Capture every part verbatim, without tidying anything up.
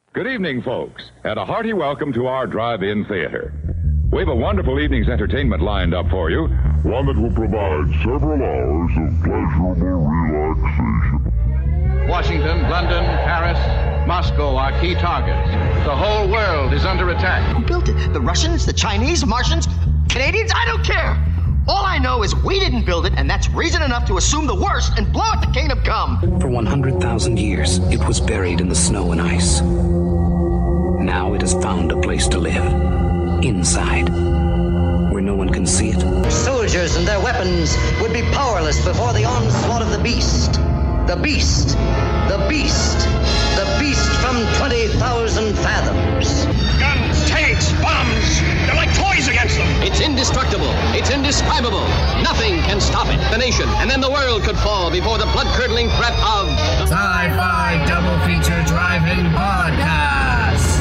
Good evening, folks, and a hearty welcome to our drive-in theater. We have a wonderful evening's entertainment lined up for you. One that will provide several hours of pleasurable relaxation. Washington, London, Paris, Moscow are key targets. The whole world is under attack. Who built it? The Russians, the Chinese, Martians, Canadians? I don't care. All I know is we didn't build it, and that's reason enough to assume the worst and blow it the kingdom come. For one hundred thousand years, it was buried in the snow and ice. Now it has found a place to live. Inside. Where no one can see it. Soldiers and their weapons would be powerless before the onslaught of the beast. The beast. The beast. The beast from twenty thousand fathoms. Guns, tanks, bombs. They're like toys against them. It's indestructible. It's indescribable. Nothing can stop it. The nation and then the world could fall before the blood-curdling threat of... Sci-Fi Double Feature Drive-In Podcast.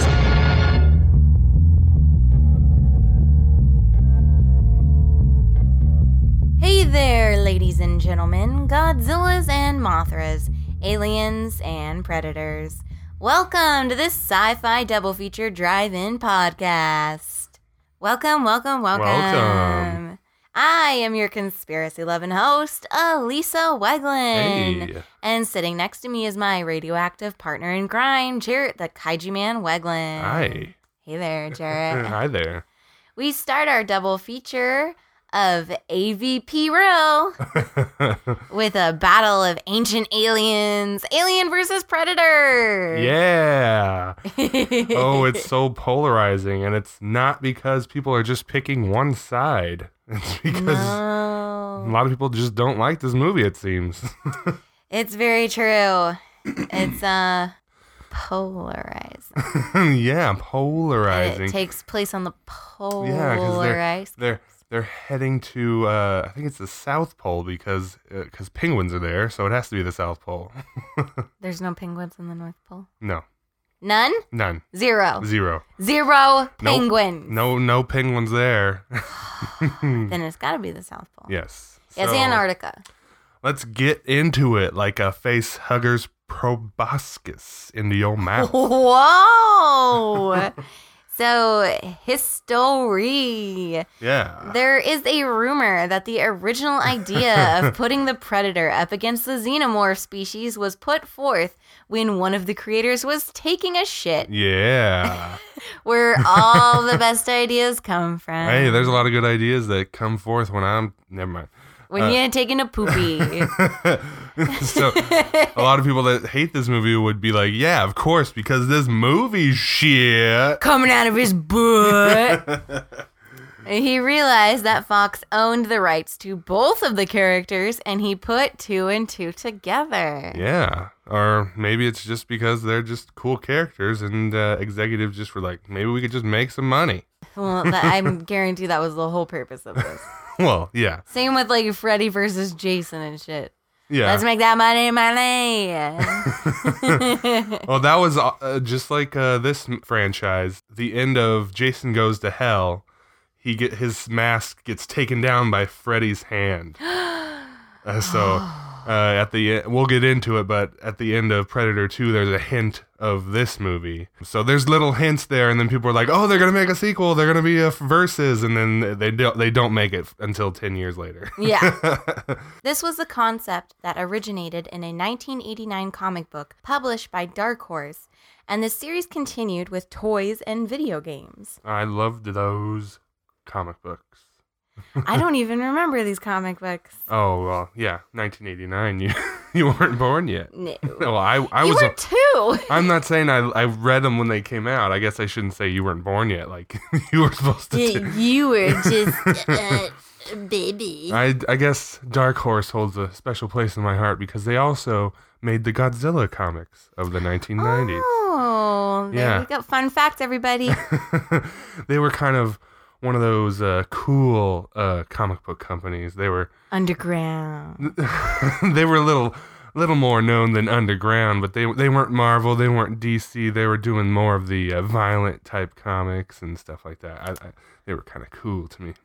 Hey there, ladies and gentlemen, Godzillas and Mothras, aliens and predators. Welcome to this Sci-Fi Double Feature Drive-In Podcast. Welcome, welcome, welcome. Welcome. I am your conspiracy-loving host, Elisa Weglin. Hey. And sitting next to me is my radioactive partner in crime, Jarrett the Kaiju Man Weglin. Hi. Hey there, Jarrett. Hi there. We start our double feature of A V P Real with a battle of ancient aliens, Alien versus Predator. Yeah. Oh, it's so polarizing, and it's not because people are just picking one side. It's because no. a lot of people just don't like this movie, it seems. It's very true. It's uh polarizing. Yeah, polarizing. It takes place on the polarized. Yeah, because they're, they're they're heading to uh, I think it's the South Pole because because uh, penguins are there, so it has to be the South Pole. There's no penguins in the North Pole. No. None? None. Zero. Zero. Zero penguins. No, no, no penguins there. Then it's got to be the South Pole. Yes. It's so, Antarctica. Let's get into it like a face hugger's proboscis into your mouth. Whoa! So, history. Yeah. There is a rumor that the original idea of putting the predator up against the xenomorph species was put forth when one of the creators was taking a shit. Yeah. Where all the best ideas come from. Hey, there's a lot of good ideas that come forth when I'm... Never mind. When uh, you're taking a poopy. So, a lot of people that hate this movie would be like, yeah, of course, because this movie shit. Coming out of his butt. He realized that Fox owned the rights to both of the characters, and he put two and two together. Yeah. Or maybe it's just because they're just cool characters, and uh, executives just were like, maybe we could just make some money. Well, that, I'm guarantee that was the whole purpose of this. Well, yeah. Same with like Freddy versus Jason and shit. Yeah. Let's make that money, money. Well, that was uh, just like uh, this franchise. The end of Jason Goes to Hell, he get his mask gets taken down by Freddy's hand. Uh, so uh, at the we'll get into it, but at the end of Predator two, there's a hint of this movie. So there's little hints there, and then people are like, "Oh, they're gonna make a sequel. They're gonna be a versus," and then they don't. They don't make it until ten years later. Yeah. This was the concept that originated in a nineteen eighty-nine comic book published by Dark Horse, and the series continued with toys and video games. I loved those comic books. I don't even remember these comic books. Oh, well, yeah, nineteen eighty-nine. You you weren't born yet. No. Well, I, I you was. were two. I'm not saying I I read them when they came out. I guess I shouldn't say you weren't born yet. Like, you were supposed to. You, you were just uh, a baby. I, I guess Dark Horse holds a special place in my heart because they also made the Godzilla comics of the nineteen nineties. Oh, there yeah. we go. Fun fact, everybody. They were kind of one of those uh, cool uh, comic book companies. They were underground. They were a little, little more known than underground, but they they weren't Marvel, they weren't D C. They were doing more of the uh, violent type comics and stuff like that. I, I, they were kind of cool to me.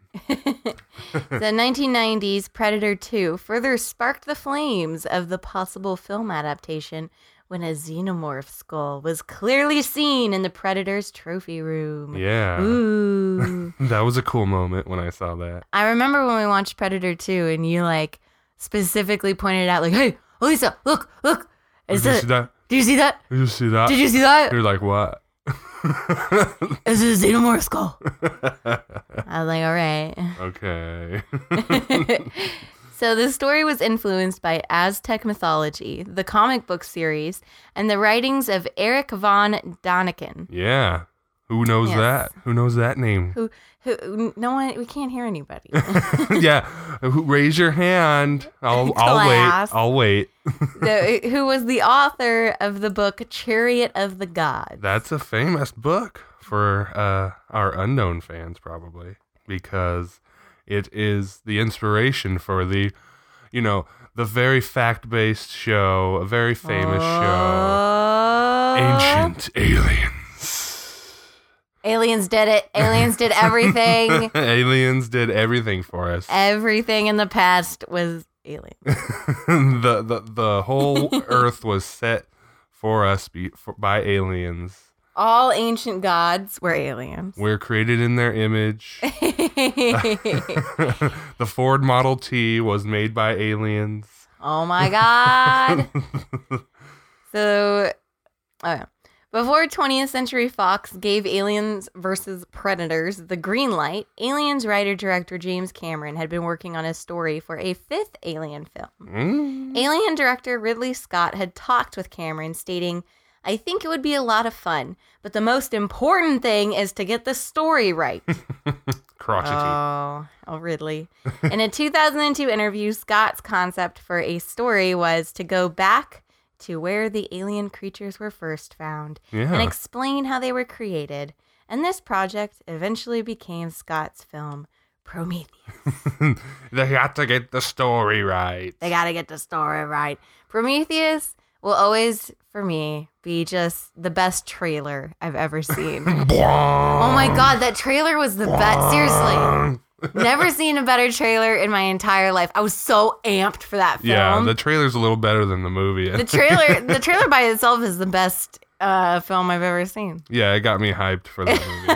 The nineteen nineties Predator two further sparked the flames of the possible film adaptation when a xenomorph skull was clearly seen in the Predator's trophy room. Yeah. Ooh. That was a cool moment when I saw that. I remember when we watched Predator two and you like specifically pointed out like, hey, Lisa, look, look. Is Did you it, see that? Did you see that? Did you see that? Did you see that? You're like, what? It's a xenomorph skull. I was like, all right. Okay. So the story was influenced by Aztec mythology, the comic book series, and the writings of Eric von Daniken. Yeah. Who knows Yes. that? Who knows that name? Who, who, no one, we can't hear anybody. Yeah. Who, raise your hand. I'll, I'll Class. wait. I'll wait. the, who was the author of the book Chariot of the Gods. That's a famous book for uh, our unknown fans, probably, because it is the inspiration for the, you know, the very fact-based show, a very famous Uh, show, Ancient Aliens. Aliens did it. Aliens did everything. Aliens did everything for us. Everything in the past was aliens. the, the the whole Earth was set for us be, for, by aliens. All ancient gods were aliens. We're created in their image. The Ford Model T was made by aliens. Oh my God. So, oh yeah. Before twentieth Century Fox gave Aliens versus Predators the green light, Aliens writer-director James Cameron had been working on a story for a fifth Alien film. Mm. Alien director Ridley Scott had talked with Cameron, stating, I think it would be a lot of fun, but the most important thing is to get the story right. Crotchety. Oh, oh, Ridley. In a two thousand two interview, Scott's concept for a story was to go back to where the alien creatures were first found Yeah. and explain how they were created. And this project eventually became Scott's film, Prometheus. They got to get the story right. They got to get the story right. Prometheus will always, for me, be just the best trailer I've ever seen. Oh my God, that trailer was the best. Seriously. Never seen a better trailer in my entire life. I was so amped for that film. Yeah, the trailer's a little better than the movie. The trailer, the trailer by itself is the best uh, film I've ever seen. Yeah, it got me hyped for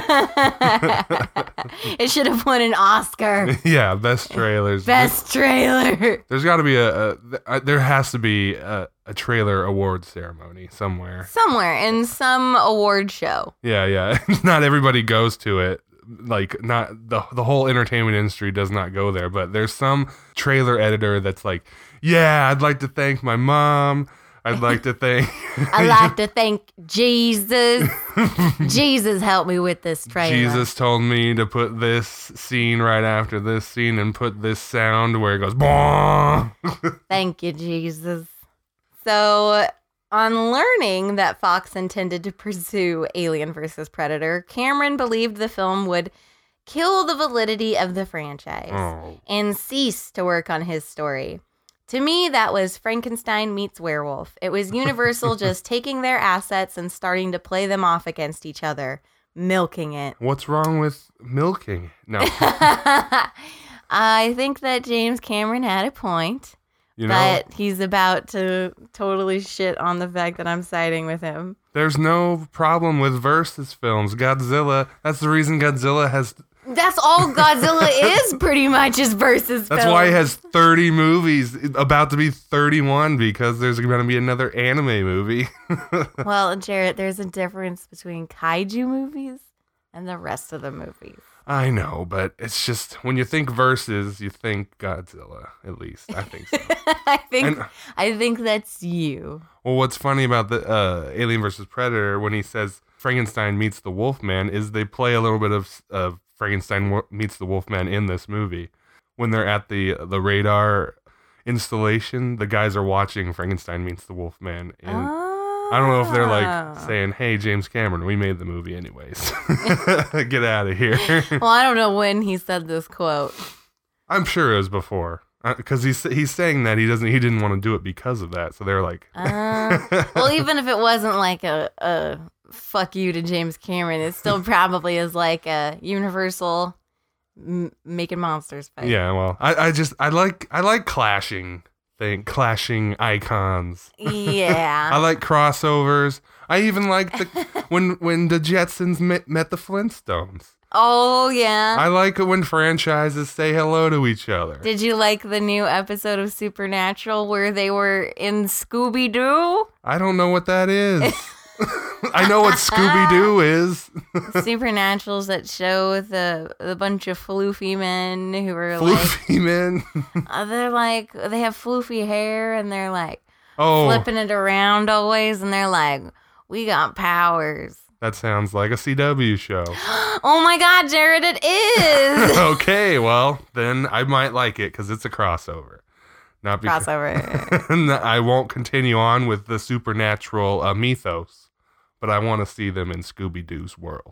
that movie. It should have won an Oscar. Yeah, best trailers. Best trailer. There's got to be a, a, a, there has to be a, a trailer award ceremony somewhere. Somewhere in some award show. Yeah, yeah. Not everybody goes to it. Like, not the the whole entertainment industry does not go there, but there's some trailer editor that's like, yeah, I'd like to thank my mom. I'd like to thank. I'd like to thank Jesus. Jesus helped me with this trailer. Jesus told me to put this scene right after this scene and put this sound where it goes, Bwah! Thank you, Jesus. So, on learning that Fox intended to pursue Alien versus Predator, Cameron believed the film would kill the validity of the franchise Oh. and cease to work on his story. To me, that was Frankenstein meets werewolf. It was Universal just taking their assets and starting to play them off against each other, milking it. What's wrong with milking? No. I think that James Cameron had a point. You know, But he's about to totally shit on the fact that I'm siding with him. there's no problem with versus films. Godzilla, that's the reason Godzilla has, That's all Godzilla is pretty much is versus that's film. why he has thirty movies, about to be thirty-one, because there's going to be another anime movie. Well, Jarrett, there's a difference between kaiju movies and the rest of the movies. I know, but it's just, when you think versus, you think Godzilla, at least. I think so. I think And- I think that's you. Well, what's funny about the uh, Alien versus Predator, when he says Frankenstein meets the Wolfman, is they play a little bit of, of Frankenstein wo- meets the Wolfman in this movie. When they're at the the radar installation, the guys are watching Frankenstein meets the Wolfman. And I don't know if they're like saying, hey, James Cameron, we made the movie anyways. Get out of here. Well, I don't know when he said this quote. I'm sure it was before. Because he's he's saying that he doesn't he didn't want to do it because of that. So they're like, Uh, well, even if it wasn't like a, a fuck you to James Cameron, it still probably is like a Universal m- making monsters fight. yeah. Well, I, I just I like I like clashing thing, clashing icons. Yeah. I like crossovers. I even like the when when the Jetsons met, met the Flintstones. Oh, yeah. I like it when franchises say hello to each other. Did you like the new episode of Supernatural where they were in Scooby-Doo? I don't know what that is. I know what Scooby-Doo is. Supernaturals that show the the bunch of floofy men who are floofy like... men? uh, they're like, they have floofy hair and they're like oh. flipping it around always and they're like, we got powers. That sounds like a C W show. Oh my God, Jared, it is. Okay, well, then I might like it because it's a crossover. Not because crossover. I won't continue on with the supernatural uh, mythos, but I want to see them in Scooby-Doo's world.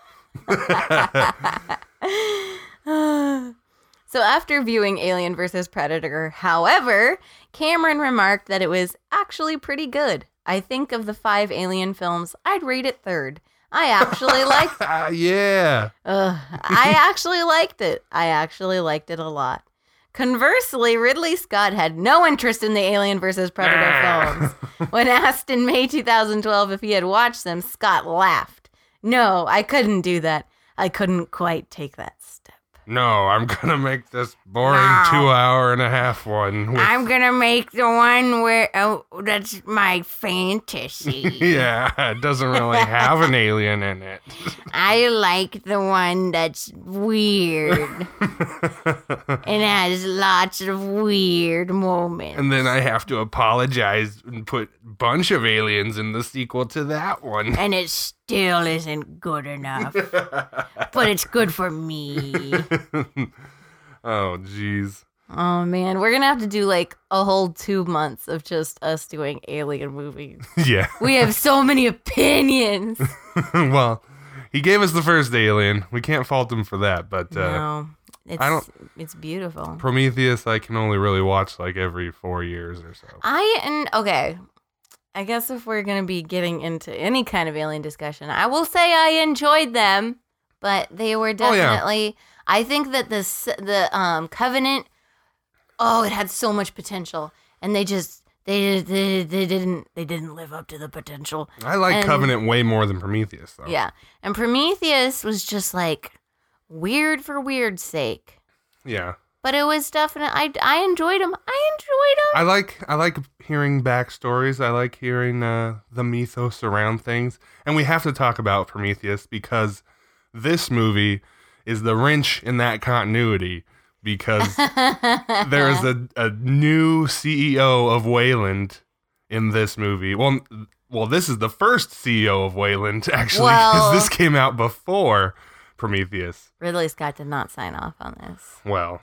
So after viewing Alien versus Predator, however, Cameron remarked that it was actually pretty good. I think of the five Alien films, I'd rate it third. I actually liked it. Yeah. Uh, I actually liked it. I actually liked it a lot. Conversely, Ridley Scott had no interest in the Alien versus Predator films. When asked in May twenty twelve if he had watched them, Scott laughed. No, I couldn't do that. I couldn't quite take that step. No, I'm going to make this boring no. two hour and a half one. With... I'm going to make the one where, oh, that's my fantasy. Yeah, it doesn't really have an alien in it. I like the one that's weird. And has lots of weird moments. And then I have to apologize and put a bunch of aliens in the sequel to that one. And it still isn't good enough. But it's good for me. Oh, jeez. Oh, man. We're going to have to do like a whole two months of just us doing alien movies. Yeah. We have so many opinions. Well, he gave us the first Alien. We can't fault him for that, but uh, no, it's, I don't, it's beautiful. Prometheus, I can only really watch like every four years or so. I, and okay, I guess if we're going to be getting into any kind of alien discussion, I will say I enjoyed them, but they were definitely... Oh, yeah. I think that the the um, Covenant, oh, it had so much potential, and they just they they, they didn't they didn't live up to the potential. I like and, Covenant way more than Prometheus, though. Yeah, and Prometheus was just like weird for weird's sake. Yeah, but it was definitely I I enjoyed them. I enjoyed them. I like I like hearing backstories. I like hearing uh, the mythos around things, and we have to talk about Prometheus because this movie is the wrench in that continuity because there is a, a new C E O of Wayland in this movie. Well, well, this is the first C E O of Wayland, actually, because well, this came out before Prometheus. Ridley Scott did not sign off on this. Well.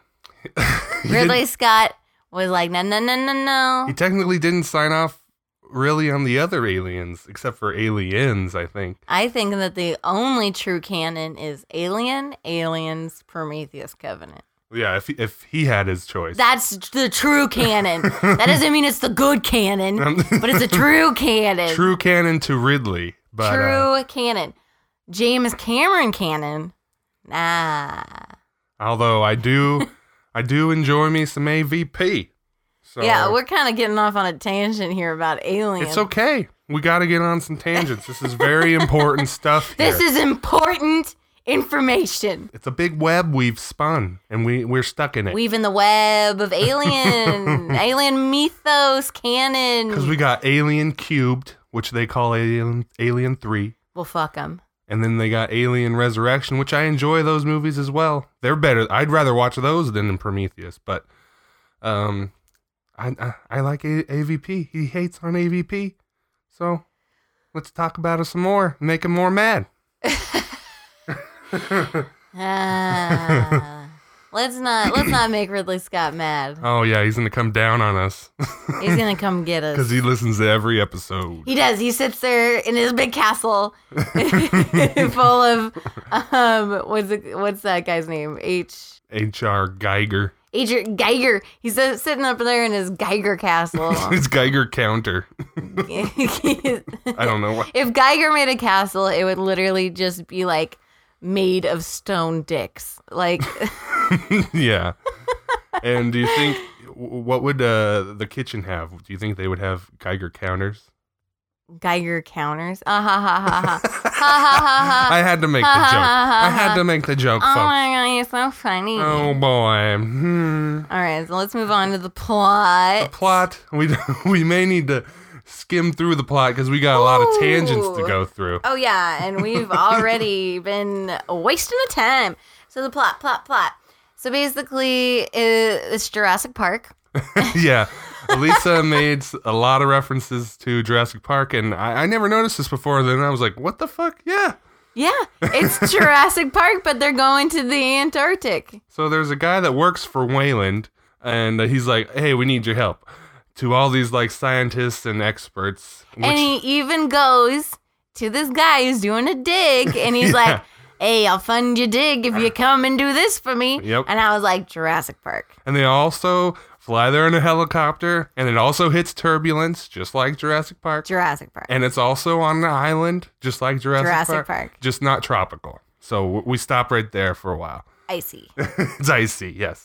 Ridley Scott was like, no, no, no, no, no. He technically didn't sign off really on the other aliens, except for Aliens, I think. I think that the only true canon is Alien, Aliens, Prometheus, Covenant. Yeah, if he, if he had his choice. That's the true canon. That doesn't mean it's the good canon, but it's a true canon. True canon to Ridley. But, true uh, canon. James Cameron canon. Nah. Although I do, I do enjoy me some A V P. So, yeah, we're kind of getting off on a tangent here about aliens. It's okay. We got to get on some tangents. This is very important stuff here. This is important information. It's a big web we've spun, and we, we're stuck in it. Weaving the web of alien, alien mythos, canon. Because we got Alien Cubed, which they call Alien, Alien three. Well, fuck them. And then they got Alien Resurrection, which I enjoy those movies as well. They're better. I'd rather watch those than in Prometheus, but... um. I, I I like A- AVP. He hates on A V P. So let's talk about it some more. Make him more mad. uh, let's not let's not make Ridley Scott mad. Oh yeah, he's gonna come down on us. He's gonna come get us because he listens to every episode. He does. He sits there in his big castle, full of um. What's it, what's that guy's name? H. H R Geiger. Agent Geiger. He's sitting up there in his Geiger castle. His Geiger counter. I don't know what. If Geiger made a castle, it would literally just be like made of stone dicks. Like. Yeah. And do you think what would uh, the kitchen have? Do you think they would have Geiger counters? Geiger counters? Ah ha ha ha ha. Ha ha ha ha. I had to make ha, the joke. Ha, ha, I had to make the joke, oh folks. my god, you're so funny. Oh boy. Hmm. All right, so let's move on to the plot. The plot. We we may need to skim through the plot because we got a lot of tangents to go through. Oh yeah, and we've already been wasting the time. So the plot, plot, plot. So basically, it's Jurassic Park. Yeah. Elisa made a lot of references to Jurassic Park, and I, I never noticed this before. Then I was like, what the fuck? Yeah. Yeah, it's Jurassic Park, but they're going to the Antarctic. So there's a guy that works for Wayland, and uh, he's like, hey, we need your help. To all these like scientists and experts. Which... And he even goes to this guy who's doing a dig, and he's yeah. like, hey, I'll fund your dig if you come and do this for me. Yep. And I was like, Jurassic Park. And they also fly there in a helicopter, and it also hits turbulence, just like Jurassic Park. Jurassic Park. And it's also on an island, just like Jurassic, Jurassic Park. Park. Just not tropical. So w- we stop right there for a while. Icy. It's icy, yes.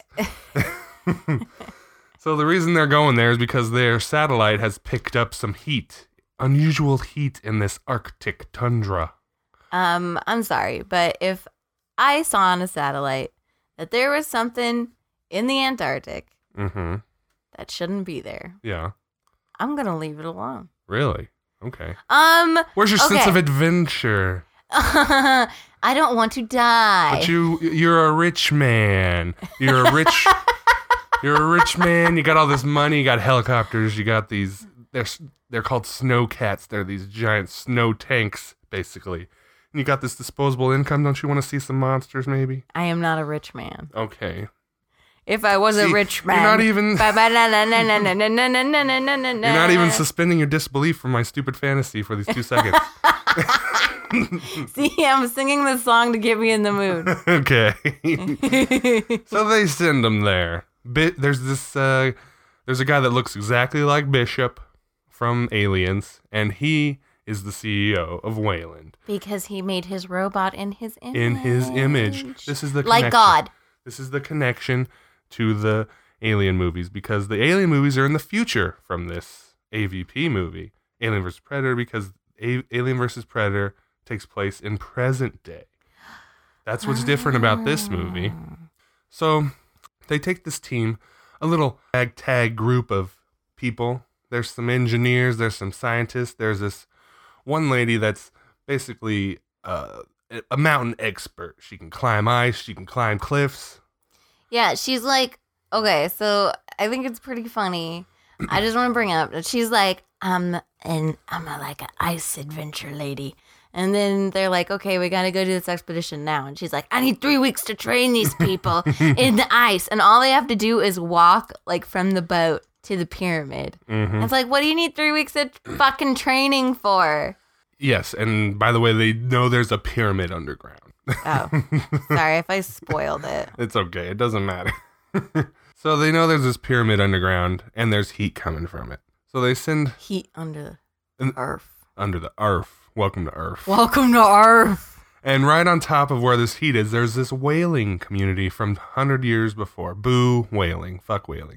So the reason they're going there is because their satellite has picked up some heat, unusual heat in this Arctic tundra. Um, I'm sorry, but if I saw on a satellite that there was something in the Antarctic mm-hmm. that shouldn't be there, yeah, I'm gonna leave it alone. Really? Okay. Um, where's your okay. sense of adventure? I don't want to die. But you, you're a rich man. You're a rich, you're a rich man. You got all this money. You got helicopters. You got these. They're they're called snow cats. They're these giant snow tanks, basically. And you got this disposable income. Don't you want to see some monsters, maybe? I am not a rich man. Okay. If I was see, a rich man. You're not even... You're not even suspending your disbelief from my stupid fantasy for these two seconds. See, I'm singing this song to get me in the mood. Okay. So they send them there. Bi- there's this... Uh, there's a guy that looks exactly like Bishop from Aliens, and he... is the C E O of Wayland. Because he made his robot in his image. In his image. This is the like connection. God. This is the connection to the Alien movies, because the Alien movies are in the future from this A V P movie, Alien versus. Predator, because A- Alien versus. Predator takes place in present day. That's what's different about this movie. So they take this team, a little ragtag group of people. There's some engineers, there's some scientists, there's this one lady that's basically uh, a mountain expert. She can climb ice. She can climb cliffs. Yeah, she's like, okay, so I think it's pretty funny. I just want to bring up that she's like, I'm and I'm a, like an ice adventure lady. And then they're like, okay, we got to go do this expedition now. And she's like, I need three weeks to train these people in the ice. And all they have to do is walk like from the boat to the pyramid. Mm-hmm. It's like, what do you need three weeks of fucking training for? Yes, and by the way, they know there's a pyramid underground. Oh, sorry if I spoiled it. It's okay, it doesn't matter. So they know there's this pyramid underground, and there's heat coming from it. So they send... Heat under the earth. Under the earth. Welcome to Earth. Welcome to Earth. And right on top of where this heat is, there's this whaling community from one hundred years before. Boo, whaling. Fuck whaling.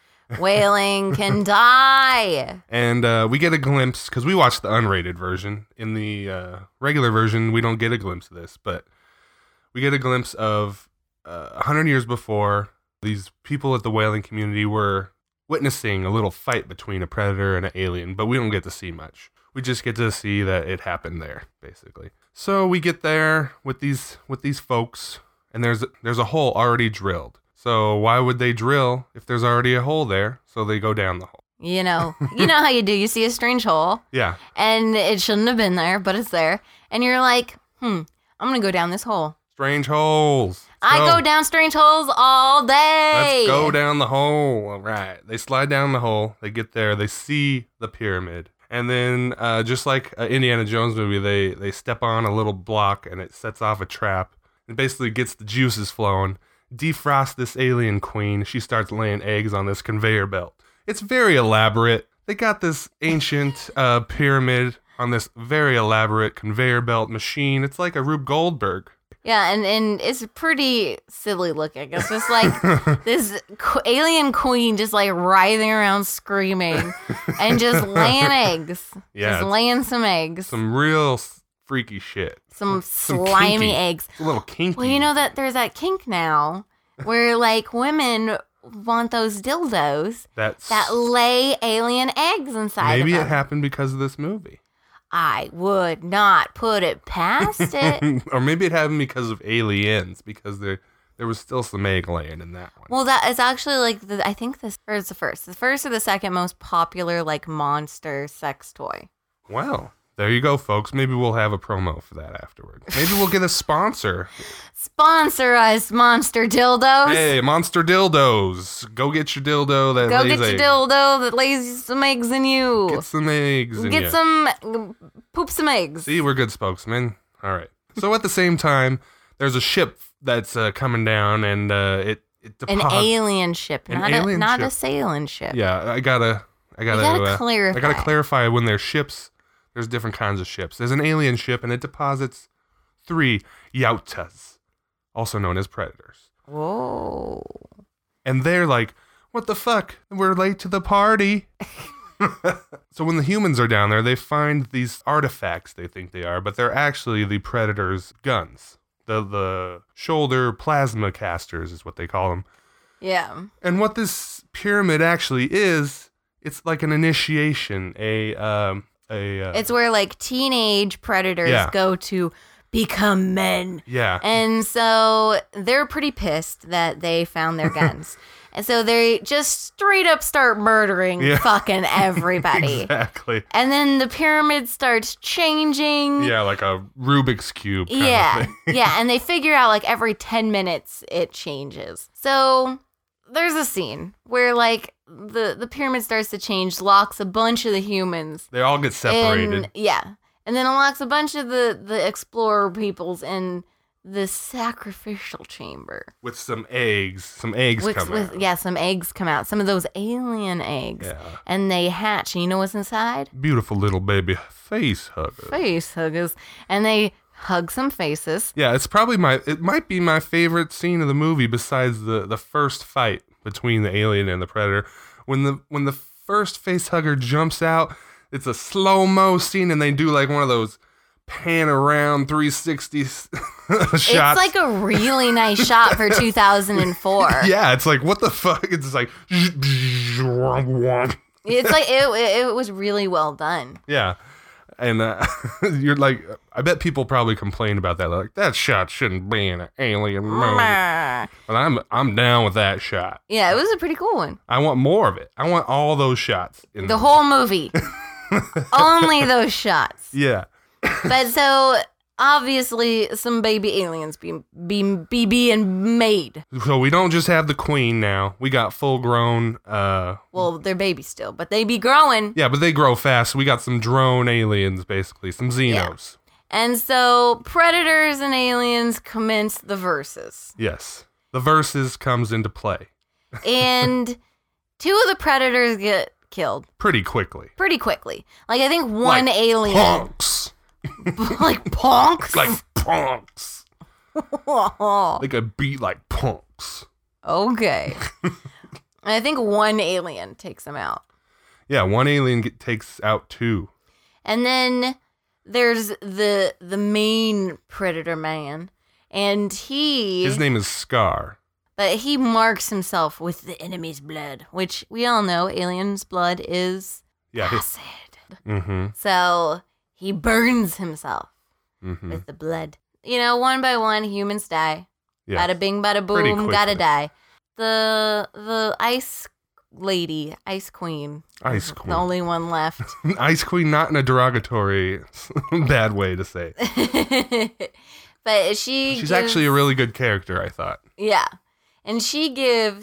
Whaling can die. And uh, we get a glimpse, because we watched the unrated version. In the uh, regular version, we don't get a glimpse of this, but we get a glimpse of uh, one hundred years before, these people at the whaling community were witnessing a little fight between a predator and an alien, but we don't get to see much. We just get to see that it happened there, basically. So we get there with these with these folks, and there's there's a hole already drilled. So why would they drill if there's already a hole there? So they go down the hole. You know, you know how you do. You see a strange hole. Yeah. And it shouldn't have been there, but it's there. And you're like, hmm, I'm going to go down this hole. Strange holes. I go. go down strange holes all day. Let's go down the hole. All right. They slide down the hole. They get there. They see the pyramid. And then, uh, just like an Indiana Jones movie, they, they step on a little block and it sets off a trap. It basically gets the juices flowing. Defrost this alien queen. She starts laying eggs on this conveyor belt. It's very elaborate. They got this ancient uh, pyramid on this very elaborate conveyor belt machine. It's like a Rube Goldberg. Yeah, and, and it's pretty silly looking. It's just like this qu- alien queen just like writhing around screaming and just laying eggs. Yeah, just laying some eggs. Some real s- freaky shit. Some, Some slimy kinky. eggs. It's a little kinky. Well, you know that there's that kink now where like women want those dildos That's, that lay alien eggs inside maybe of it them. happened because of this movie. I would not put it past it. Or maybe it happened because of Aliens, because there there was still some egg laying in that one. Well, that is actually like the, I think this or it's the first, the first or the second most popular like monster sex toy. Well, there you go, folks. Maybe we'll have a promo for that afterward. Maybe we'll get a sponsor. Sponsor us, monster dildos. Hey, Monster Dildos. Go get your dildo that Go lays get your eggs. dildo that lays some eggs in you. Get some eggs in Get ya. some, poop some eggs. See, we're good spokesmen. All right. So at the same time, there's a ship that's uh, coming down, and uh, it it An deposits. alien ship, An not alien a not ship. a sailing ship. Yeah, I gotta, I gotta, gotta uh, clarify. I gotta clarify when there's ships. There's different kinds of ships. There's an alien ship, and it deposits three Yautas, also known as predators. Whoa. And they're like, "What the fuck? We're late to the party." So when the humans are down there, they find these artifacts they think they are, but they're actually the predators' guns. The the shoulder plasma casters is what they call them. Yeah. And what this pyramid actually is, it's like an initiation, a um a uh, It's where like teenage predators Yeah. go to become men. yeah. And so they're pretty pissed that they found their guns. And so they just straight up start murdering Yeah. fucking everybody. Exactly. And then the pyramid starts changing. Yeah, like a Rubik's Cube kind Yeah. of thing. Yeah. And they figure out like every ten minutes it changes. So there's a scene where like the, the pyramid starts to change, locks a bunch of the humans. They all get separated. And, yeah. And then it locks a bunch of the, the explorer peoples in the sacrificial chamber. With some eggs. Some eggs With, come with, out. yeah, some eggs come out. Some of those alien eggs. Yeah. And they hatch. And you know what's inside? Beautiful little baby face hugger. Face huggers. And they hug some faces. Yeah, it's probably my, it might be my favorite scene of the movie besides the, the first fight between the alien and the predator. When the, when the first face hugger jumps out, it's a slow-mo scene and they do like one of those pan around three sixty shots. It's like a really nice shot for two thousand four. Yeah, it's like, what the fuck? It's like, It's like, it, it was really well done. yeah. And uh, you're like, I bet people probably complain about that. Like, that shot shouldn't be in an alien movie. But I'm I'm down with that shot. Yeah, it was a pretty cool one. I want more of it. I want all those shots. In The whole movie. Only those shots. Yeah. But so obviously some baby aliens be, be, be being made. So we don't just have the queen now. We got full grown. Uh, Well, they're babies still, but they be growing. yeah, but they grow fast. We got some drone aliens, basically. Some Xenos. And so predators and aliens commence the verses. Yes. The versus comes into play And two of the predators get killed pretty quickly. pretty quickly. Like I think one Like alien. punks. Like punks? Like punks. They could beat like punks. Okay. And I think one alien takes them out. Yeah, one alien get, takes out two. And then there's the the main predator man, and he His name is Scar. but he marks himself with the enemy's blood, which we all know aliens' blood is Yeah. he- acid. Mm-hmm. So he burns himself Mm-hmm. with the blood. You know, one by one, humans die. Yeah. Bada bing, bada Pretty boom, gotta quickly. die. The the ice lady, ice queen, Ice is Queen. the only one left. Ice Queen, not in a derogatory, bad way to say it. But she She's gives, actually a really good character, I thought. yeah, and she gives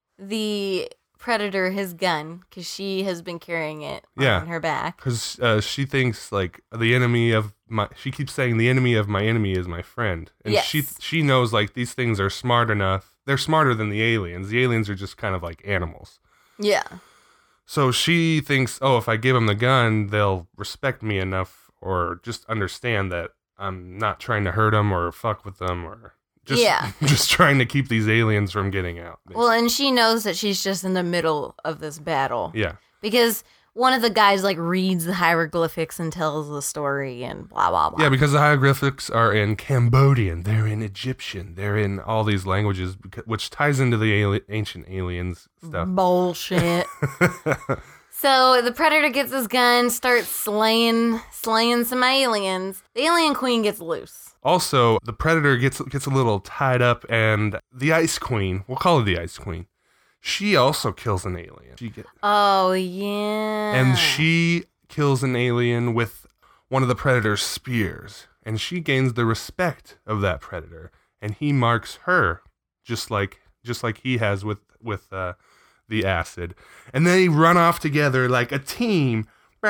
the predator his gun because she has been carrying it Yeah. on her back. Because uh, she thinks like the enemy of my. She keeps saying the enemy of my enemy is my friend, and Yes. she she knows like these things are smart enough. They're smarter than the aliens. The aliens are just kind of like animals. Yeah, So she thinks, oh, if I give them the gun, they'll respect me enough, or just understand that I'm not trying to hurt them or fuck with them or just Yeah. just trying to keep these aliens from getting out. basically. Well, and she knows that she's just in the middle of this battle. Yeah. Because one of the guys like reads the hieroglyphics and tells the story and blah blah blah. Yeah, because the hieroglyphics are in Cambodian, they're in Egyptian, they're in all these languages, beca- which ties into the ali- ancient aliens stuff. Bullshit. So the Predator gets his gun, starts slaying slaying some aliens. The alien queen gets loose. Also, the Predator gets gets a little tied up, and the Ice Queen, we'll call her the Ice Queen, she also kills an alien. She get, Oh yeah. and she kills an alien with one of the Predator's spears, and she gains the respect of that Predator, and he marks her just like just like he has with with uh, the acid, and they run off together like a team,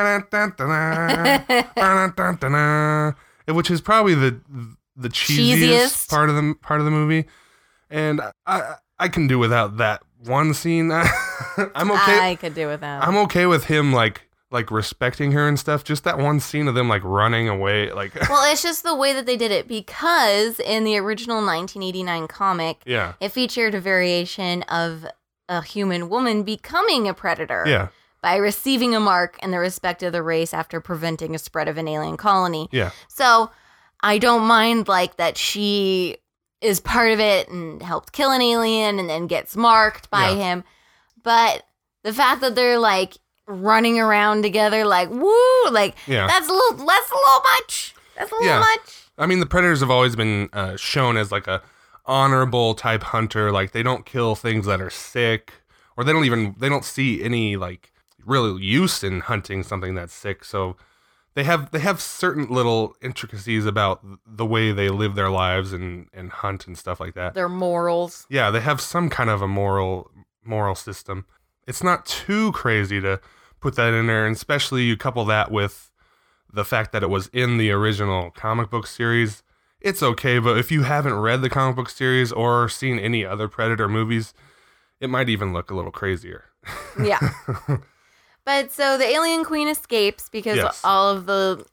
which is probably the the cheesiest, Cheesiest. part of the part of the movie, and I I can do without that one scene. I'm okay. I could do without. I'm okay with him like like respecting her and stuff. Just that one scene of them like running away, like Well, it's just the way that they did it because in the original nineteen eighty-nine comic, yeah, it featured a variation of a human woman becoming a predator. yeah, By receiving a mark in the respect of the race after preventing a spread of an alien colony. yeah, So I don't mind like that she is part of it and helped kill an alien and then gets marked by Yeah. him. But the fact that they're like running around together like woo, like Yeah. that's a little that's a little much. That's a little Yeah. much. I mean, the Predators have always been uh, shown as like a honorable type hunter. Like they don't kill things that are sick, or they don't even they don't see any like real use in hunting something that's sick. So they have they have certain little intricacies about the way they live their lives and and hunt and stuff like that. Their morals. Yeah, they have some kind of a moral moral system. It's not too crazy to put that in there, and especially you couple that with the fact that it was in the original comic book series. It's okay, but if you haven't read the comic book series or seen any other Predator movies, it might even look a little crazier. Yeah. But so the alien queen escapes because Yes. all of the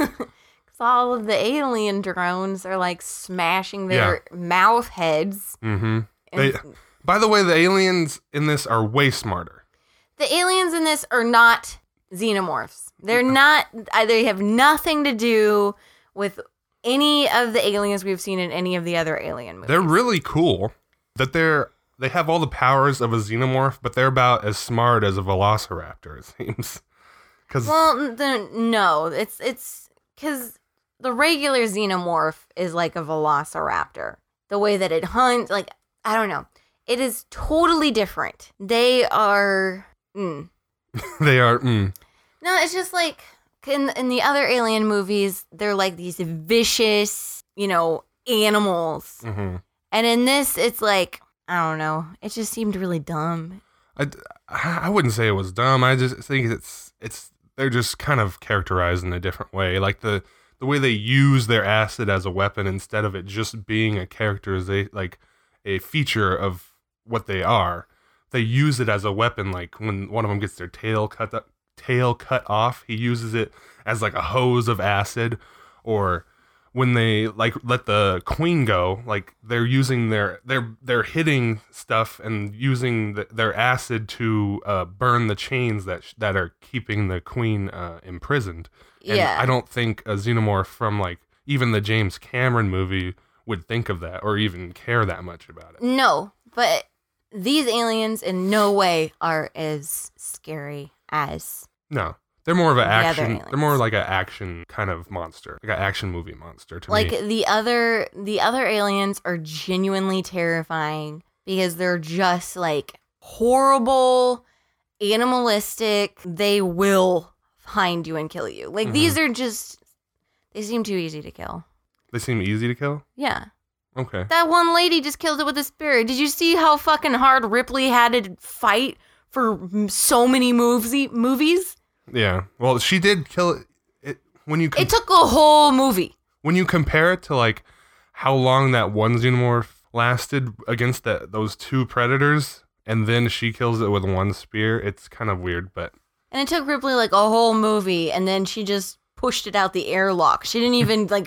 cause all of the alien drones are like smashing their mouth heads. Mm-hmm. And- They, by the way, the aliens in this are way smarter. The aliens in this are not xenomorphs. They're not. uh, They have nothing to do with any of the aliens we've seen in any of the other alien movies. They're really cool. That they're they have all the powers of a xenomorph, but they're about as smart as a velociraptor. It seems. Because Well, the, no, it's it's because the regular xenomorph is like a velociraptor. The way that it hunts, like I don't know, it is totally different. They are. Mm. they are. Mm, No, it's just like in in the other alien movies, they're like these vicious, you know, animals. hmm And in this, it's like, I don't know. It just seemed really dumb. I, I wouldn't say it was dumb. I just think it's it's they're just kind of characterized in a different way. Like the the way they use their acid as a weapon instead of it just being a characterization, like a feature of what they are. They use it as a weapon. Like when one of them gets their tail cut up, tail cut off, he uses it as like a hose of acid. Or when they like let the queen go, like they're using their they're they're hitting stuff and using the, their acid to uh, burn the chains that sh- that are keeping the queen uh, imprisoned. And Yeah. I don't think a xenomorph from like even the James Cameron movie would think of that or even care that much about it. No, but these aliens in no way are as scary as. No, they're more of an The other action. aliens. They're more like an action kind of monster, like an action movie monster to Like me. the other the other aliens are genuinely terrifying because they're just like horrible, animalistic. They will find you and kill you. Like Mhm. these are just they seem too easy to kill. They seem easy to kill. Yeah. Okay. That one lady just killed it with a spear. Did you see how fucking hard Ripley had to fight for m- so many movies? Movies? Yeah. Well, she did kill it. it when you com- It took a whole movie. when you compare it to like how long that one xenomorph lasted against that those two predators, and then she kills it with one spear. It's kind of weird, but And it took Ripley like a whole movie, and then she just pushed it out the airlock. She didn't even like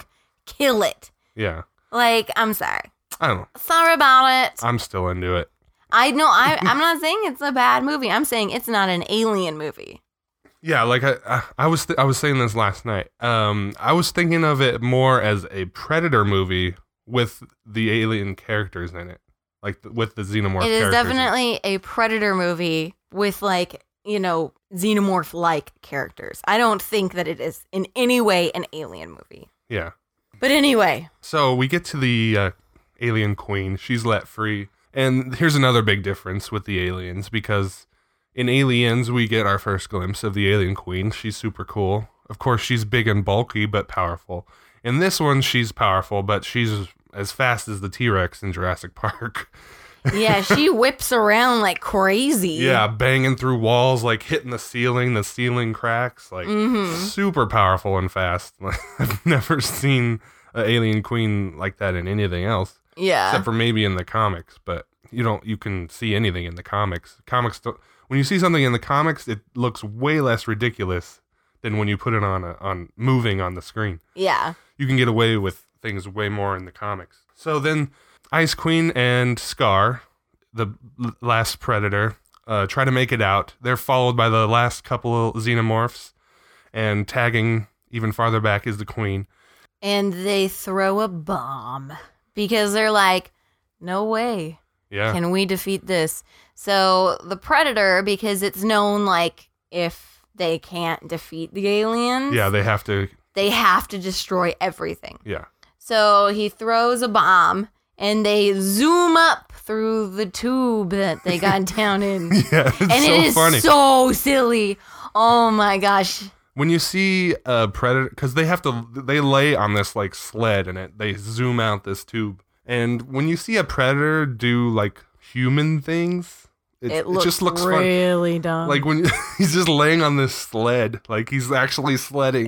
kill it. Yeah. Like, I'm sorry. I don't know. Sorry about it. I'm still into it. I know. I, I'm not saying it's a bad movie. I'm saying it's not an alien movie. Yeah, like I, I, I was, th- I was saying this last night. Um, I was thinking of it more as a Predator movie with the alien characters in it, like th- with the xenomorph. It is characters definitely a Predator movie with, like, you know, xenomorph-like characters. I don't think that it is in any way an alien movie. Yeah. But anyway. So we get to the uh, alien queen. She's let free. And here's another big difference with the aliens, because in Aliens, we get our first glimpse of the alien queen. She's super cool. Of course, she's big and bulky, but powerful. In this one, she's powerful, but she's as fast as the T-Rex in Jurassic Park. Yeah, she whips around like crazy. Yeah, banging through walls, like hitting the ceiling. The ceiling cracks. Like, mm-hmm. super powerful and fast. I've never seen an alien queen like that in anything else. Yeah. Except for maybe in the comics, but you don't. You can see anything in the comics. Comics don't. When you see something in the comics, it looks way less ridiculous than when you put it on a, on moving on the screen. Yeah. You can get away with things way more in the comics. So then Ice Queen and Scar, the l- last Predator, uh, try to make it out. They're followed by the last couple of xenomorphs, and tagging even farther back is the Queen. And they throw a bomb because they're like, no way. Yeah. Can we defeat this? So the Predator, because it's known, like, if they can't defeat the aliens, Yeah, they have to. they have to destroy everything. Yeah. So he throws a bomb, and they zoom up through the tube that they got down in. Yeah, it's and so it is funny. so silly. Oh my gosh. When you see a Predator, because they have to, they lay on this, like, sled, and it they zoom out this tube. And when you see a Predator do, like, human things, it's, It, it just looks really fun. dumb. Like when he's just laying on this sled, like he's actually sledding.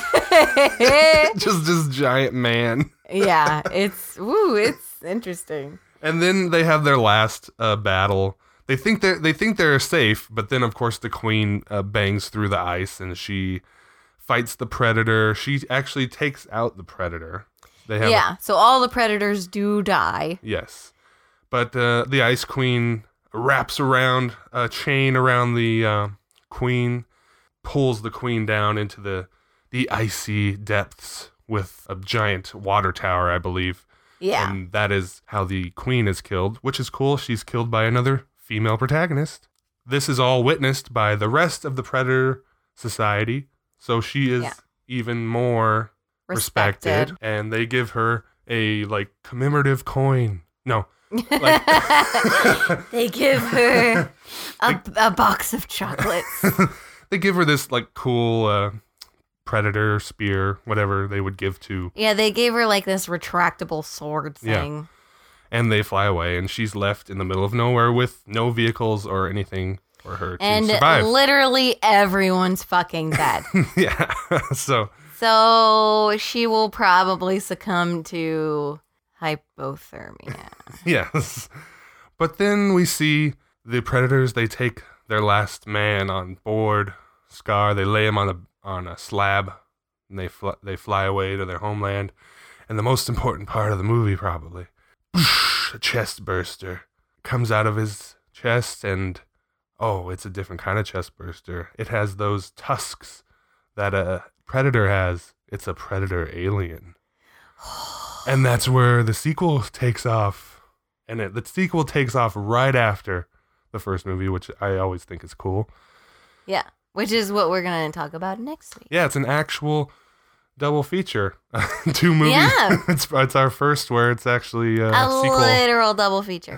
just this giant man. Yeah, it's woo, it's interesting. And then they have their last uh, battle. They think they they think they're safe, but then of course the Queen uh, bangs through the ice and she fights the Predator. She actually takes out the Predator. They have yeah, so all the Predators do die. Yes. But uh, the Ice Queen wraps around a chain around the uh, Queen, pulls the Queen down into the the icy depths with a giant water tower, I believe. Yeah. And that is how the Queen is killed, which is cool. She's killed by another female protagonist. This is all witnessed by the rest of the Predator Society, so she is Yeah. even more Respected. respected. And they give her a, like, commemorative coin. No. Like, they give her a, a box of chocolates. they give her this, like, cool uh, Predator spear, whatever they would give to. Yeah, they gave her like this retractable sword thing. Yeah. And they fly away, and she's left in the middle of nowhere with no vehicles or anything for her to And survive. literally everyone's fucking dead. Yeah. so So she will probably succumb to hypothermia. Yes. But then we see the Predators, they take their last man on board, Scar, they lay him on a on a slab, and they fl- they fly away to their homeland. And the most important part of the movie, probably, a chest burster comes out of his chest, and oh, it's a different kind of chest burster. It has those tusks that a Predator has. It's a Predator alien. And that's where the sequel takes off. And it, the sequel takes off right after the first movie, which I always think is cool. Yeah, which is what we're going to talk about next week. Yeah, it's an actual double feature. Two movies. Yeah. it's, it's our first where it's actually uh, a a sequel. literal double feature.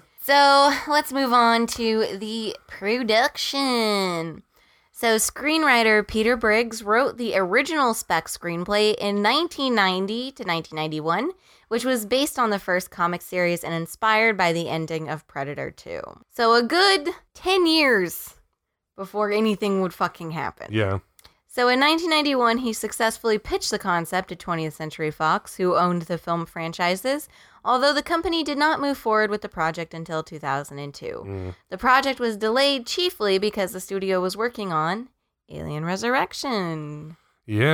So let's move on to the production. So screenwriter Peter Briggs wrote the original spec screenplay in nineteen ninety to nineteen ninety-one, which was based on the first comic series and inspired by the ending of Predator two. So a good ten years before anything would fucking happen. Yeah. So in nineteen ninety-one, he successfully pitched the concept to twentieth Century Fox, who owned the film franchises, although the company did not move forward with the project until two thousand two. Mm. The project was delayed chiefly because the studio was working on Alien Resurrection. Yeah.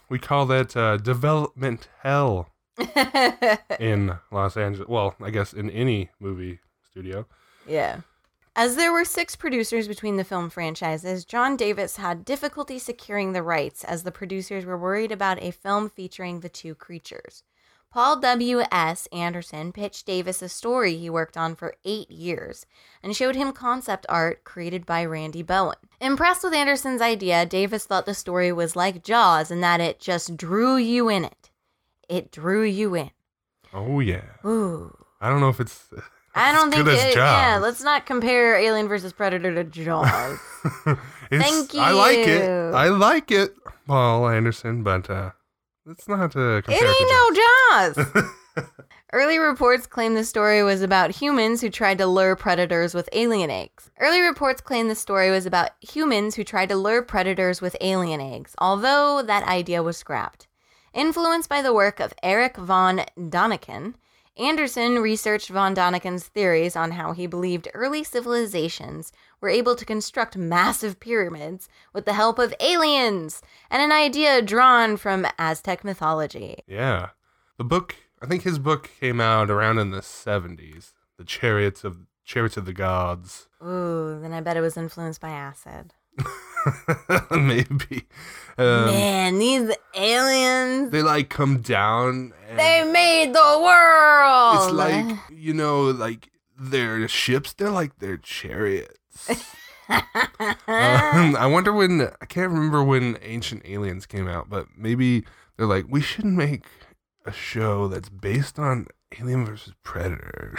We call that uh, development hell in Los Angeles. Well, I guess in any movie studio. Yeah. As there were six producers between the film franchises, John Davis had difficulty securing the rights as the producers were worried about a film featuring the two creatures. Paul W S Anderson pitched Davis a story he worked on for eight years and showed him concept art created by Randy Bowen. Impressed with Anderson's idea, Davis thought the story was like Jaws in that it just drew you in it. It drew you in. Oh, yeah. Ooh. I don't know if it's... I don't think good as it, Jaws. Yeah, let's not compare Alien versus Predator to Jaws. Thank you. I like it. I like it, Paul Anderson, but uh, it's not uh, compared It to ain't no Jaws. Early reports claim the story was about humans who tried to lure predators with alien eggs. Early reports claim the story was about humans who tried to lure predators with alien eggs, although that idea was scrapped. Influenced by the work of Eric von Daniken, Anderson researched von Daniken's theories on how he believed early civilizations were able to construct massive pyramids with the help of aliens, and an idea drawn from Aztec mythology. Yeah. The book, I think his book came out around in the seventies. The Chariots of Chariots of the Gods. Ooh, then I bet it was influenced by acid. Maybe. Um, Man, these aliens. They like come down. And they made the world. It's like, you know, like their ships, they're like their chariots. um, I wonder when, I can't remember when Ancient Aliens came out, but maybe they're like, we should make a show that's based on Alien versus Predator.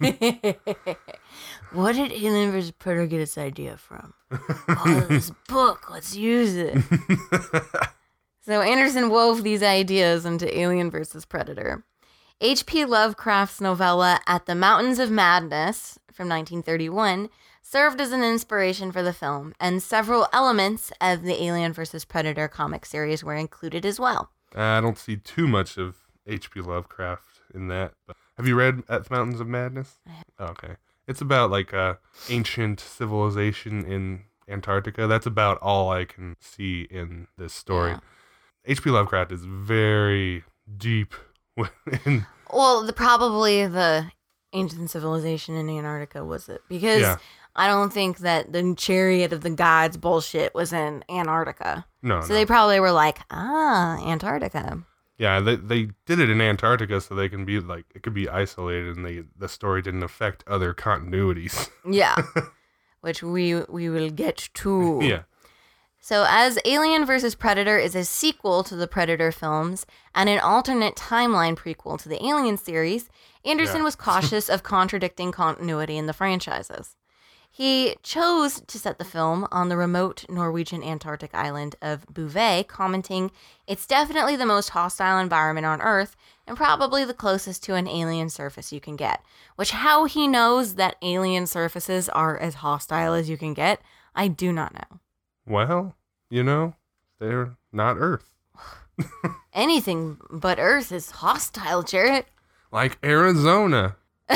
What did Alien versus Predator get its idea from? Oh, this book. Let's use it. So Anderson wove these ideas into Alien versus Predator. H P Lovecraft's novella At the Mountains of Madness from nineteen thirty-one served as an inspiration for the film, and several elements of the Alien versus Predator comic series were included as well. I don't see too much of H P Lovecraft in that. But have you read At the Mountains of Madness? Oh, okay. It's about like a ancient civilization in Antarctica. That's about all I can see in this story. Yeah. H P Lovecraft is very deep in... Well, the, probably the ancient civilization in Antarctica was it. Because yeah. I don't think that the Chariot of the Gods bullshit was in Antarctica. No, So no. they probably were like, ah, Antarctica. Yeah, they they did it in Antarctica so they can be like, it could be isolated and they the story didn't affect other continuities. Yeah, which we we will get to. Yeah. So as Alien versus Predator is a sequel to the Predator films and an alternate timeline prequel to the Alien series, Anderson Yeah. was cautious of contradicting continuity in the franchises. He chose to set the film on the remote Norwegian Antarctic island of Bouvet, commenting, "It's definitely the most hostile environment on Earth and probably the closest to an alien surface you can get." Which, how he knows that alien surfaces are as hostile as you can get, I do not know. Well, you know, they're not Earth. Anything but Earth is hostile, Jarrett. Like Arizona.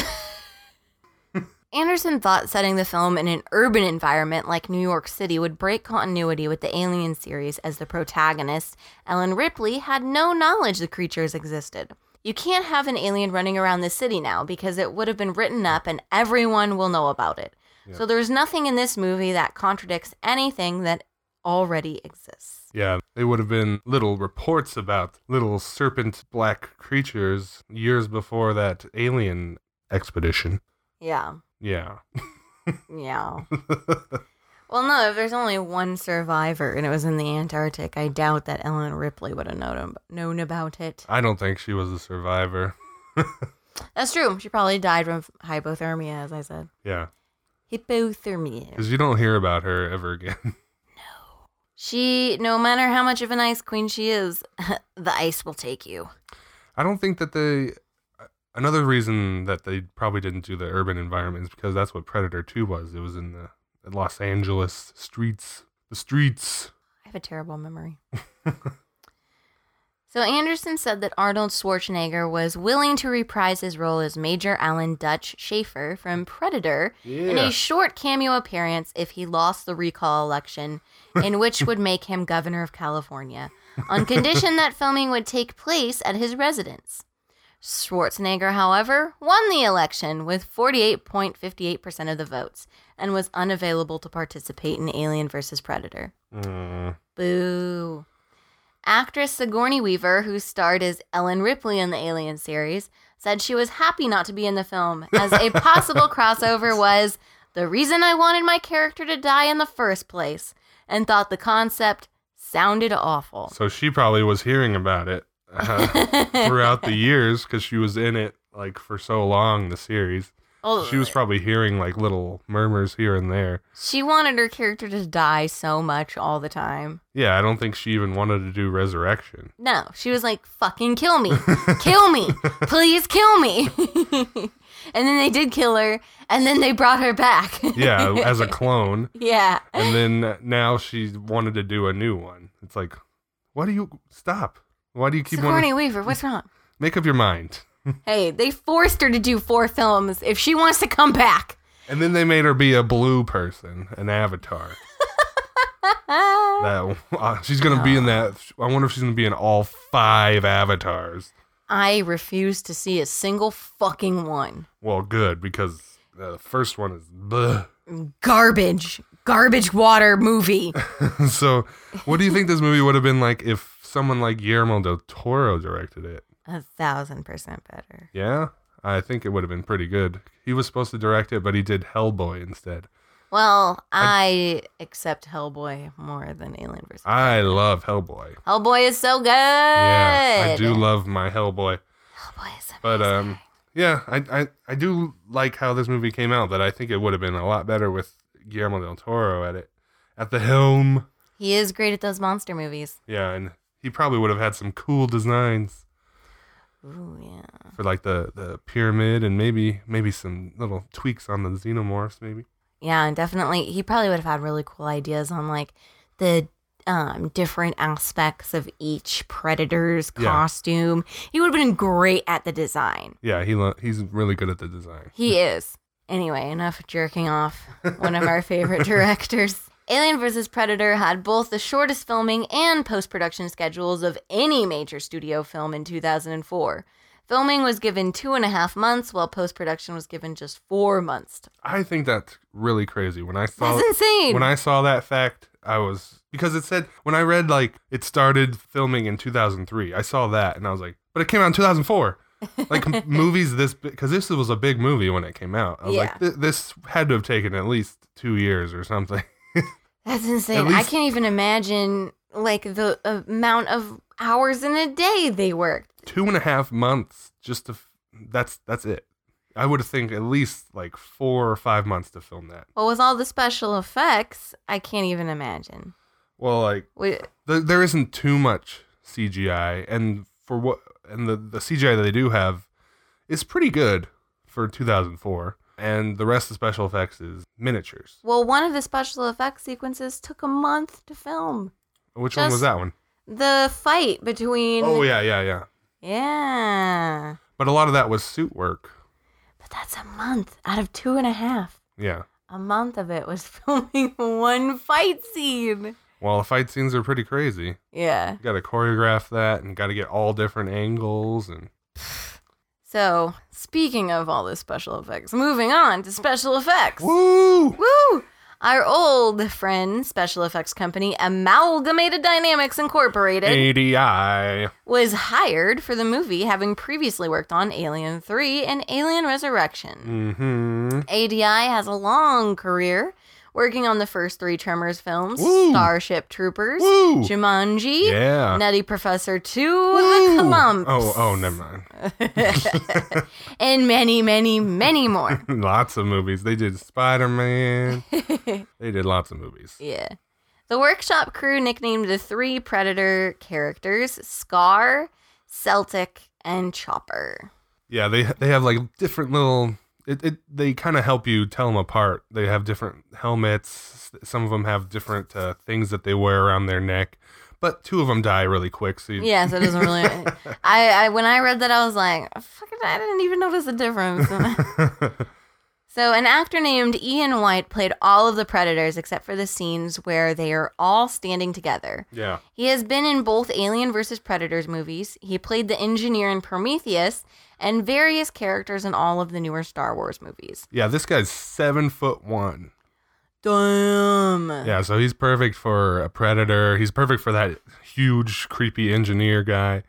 Anderson thought setting the film in an urban environment like New York City would break continuity with the Alien series, as the protagonist, Ellen Ripley, had no knowledge the creatures existed. You can't have an alien running around the city now because it would have been written up and everyone will know about it. Yeah. So there's nothing in this movie that contradicts anything that already exists. Yeah, they would have been little reports about little serpent black creatures years before that alien expedition. Yeah. Yeah. Yeah. Well, no, if there's only one survivor and it was in the Antarctic, I doubt that Ellen Ripley would have known, known about it. I don't think she was a survivor. That's true. She probably died from hypothermia, as I said. Yeah. Hypothermia. Because you don't hear about her ever again. She, no matter how much of an ice queen she is, the ice will take you. I don't think that they... Another reason that they probably didn't do the urban environment is because that's what Predator two was. It was in the Los Angeles streets. The streets. I have a terrible memory. So Anderson said that Arnold Schwarzenegger was willing to reprise his role as Major Alan Dutch Schaefer from Predator Yeah. in a short cameo appearance if he lost the recall election, in which would make him governor of California. on condition that filming would take place at his residence. Schwarzenegger, however, won the election with forty-eight point five eight percent of the votes and was unavailable to participate in Alien versus Predator. Mm. Boo. Actress Sigourney Weaver, who starred as Ellen Ripley in the Alien series, said she was happy not to be in the film, as a possible crossover was the reason I wanted my character to die in the first place, and thought the concept sounded awful. So she probably was hearing about it uh, throughout the years because she was in it like for so long, the series. Oh, she was probably hearing like little murmurs here and there. She wanted her character to die so much all the time. Yeah, I don't think she even wanted to do Resurrection. No, she was like, fucking kill me. Kill me. Please kill me. And then they did kill her, and then they brought her back. Yeah, as a clone. Yeah. And then now she wanted to do a new one. It's like, why do you stop? Why do you keep Sigourney wanting... Weaver, what's wrong? Make up your mind. Hey, they forced her to do four films if she wants to come back. And then they made her be a blue person, an avatar. that uh, she's gonna be in that. I wonder if she's gonna be in all five avatars. I refuse to see a single fucking one. Well, good, because the first one is bleh. Garbage. Garbage water movie. So, what do you think this movie would have been like if someone like Guillermo del Toro directed it? A thousand percent better. Yeah? I think it would have been pretty good. He was supposed to direct it, but he did Hellboy instead. Well, I, I accept Hellboy more than Alien versus. I love Hellboy. Hellboy is so good. Yeah, I do love my Hellboy. Hellboy is amazing. But um, yeah, I, I I do like how this movie came out. That I think it would have been a lot better with Guillermo del Toro at it, at the helm. He is great at those monster movies. Yeah, and he probably would have had some cool designs. Ooh, yeah. For like the, the pyramid and maybe maybe some little tweaks on the xenomorphs, maybe. Yeah, and definitely, he probably would have had really cool ideas on like the um, different aspects of each predator's Yeah. costume. He would have been great at the design. Yeah, he lo- he's really good at the design. He is. Anyway, enough jerking off one of our favorite directors. Alien versus. Predator had both the shortest filming and post-production schedules of any major studio film in two thousand four. Filming was given two and a half months, while post-production was given just four months. I think that's really crazy. When I saw That's insane. When I saw that fact, I was because it said when I read like it started filming in two thousand three. I saw that and I was like, but it came out in two thousand four. Like m- movies this because this was a big movie when it came out. I was Yeah. like, th- this had to have taken at least two years or something. That's insane. At least- I can't even imagine like the amount of hours in a day they worked. Two and a half months just to. F- that's that's it. I would think at least like four or five months to film that. Well, with all the special effects, I can't even imagine. Well, like Wait. th- there isn't too much C G I, and for what and the the C G I that they do have is pretty good for two thousand four, and the rest of the special effects is miniatures. Well, one of the special effects sequences took a month to film. Which one was Just that one? The fight between. Oh yeah, yeah, yeah. Yeah. But a lot of that was suit work. But that's a month out of two and a half. Yeah. A month of it was filming one fight scene. Well, the fight scenes are pretty crazy. Yeah. You got to choreograph that and got to get all different angles and. So, speaking of all the special effects, moving on to special effects. Woo! Woo! Our old friend, special effects company Amalgamated Dynamics Incorporated, A D I, was hired for the movie, having previously worked on Alien three and Alien Resurrection. Mm-hmm. A D I has a long career working on the first three Tremors films, Woo! Starship Troopers, Woo! Jumanji, Yeah. Nutty Professor two, Woo! The Clumps, Oh, oh, never mind. and many, many, many more. Lots of movies. They did Spider-Man. They did lots of movies. Yeah. The workshop crew nicknamed the three Predator characters Scar, Celtic, and Chopper. Yeah, they they have like different little. It, it they kind of help you tell them apart. They have different helmets. Some of them have different uh, things that they wear around their neck. But two of them die really quick. So you... Yeah, so it doesn't really. I, I when I read that, I was like, "Fuck it, I didn't even notice the difference." So an actor named Ian White played all of the Predators except for the scenes where they are all standing together. Yeah. He has been in both Alien versus. Predators movies. He played the engineer in Prometheus and various characters in all of the newer Star Wars movies. Yeah, this guy's seven foot one. Damn. Yeah, so he's perfect for a Predator. He's perfect for that huge, creepy engineer guy.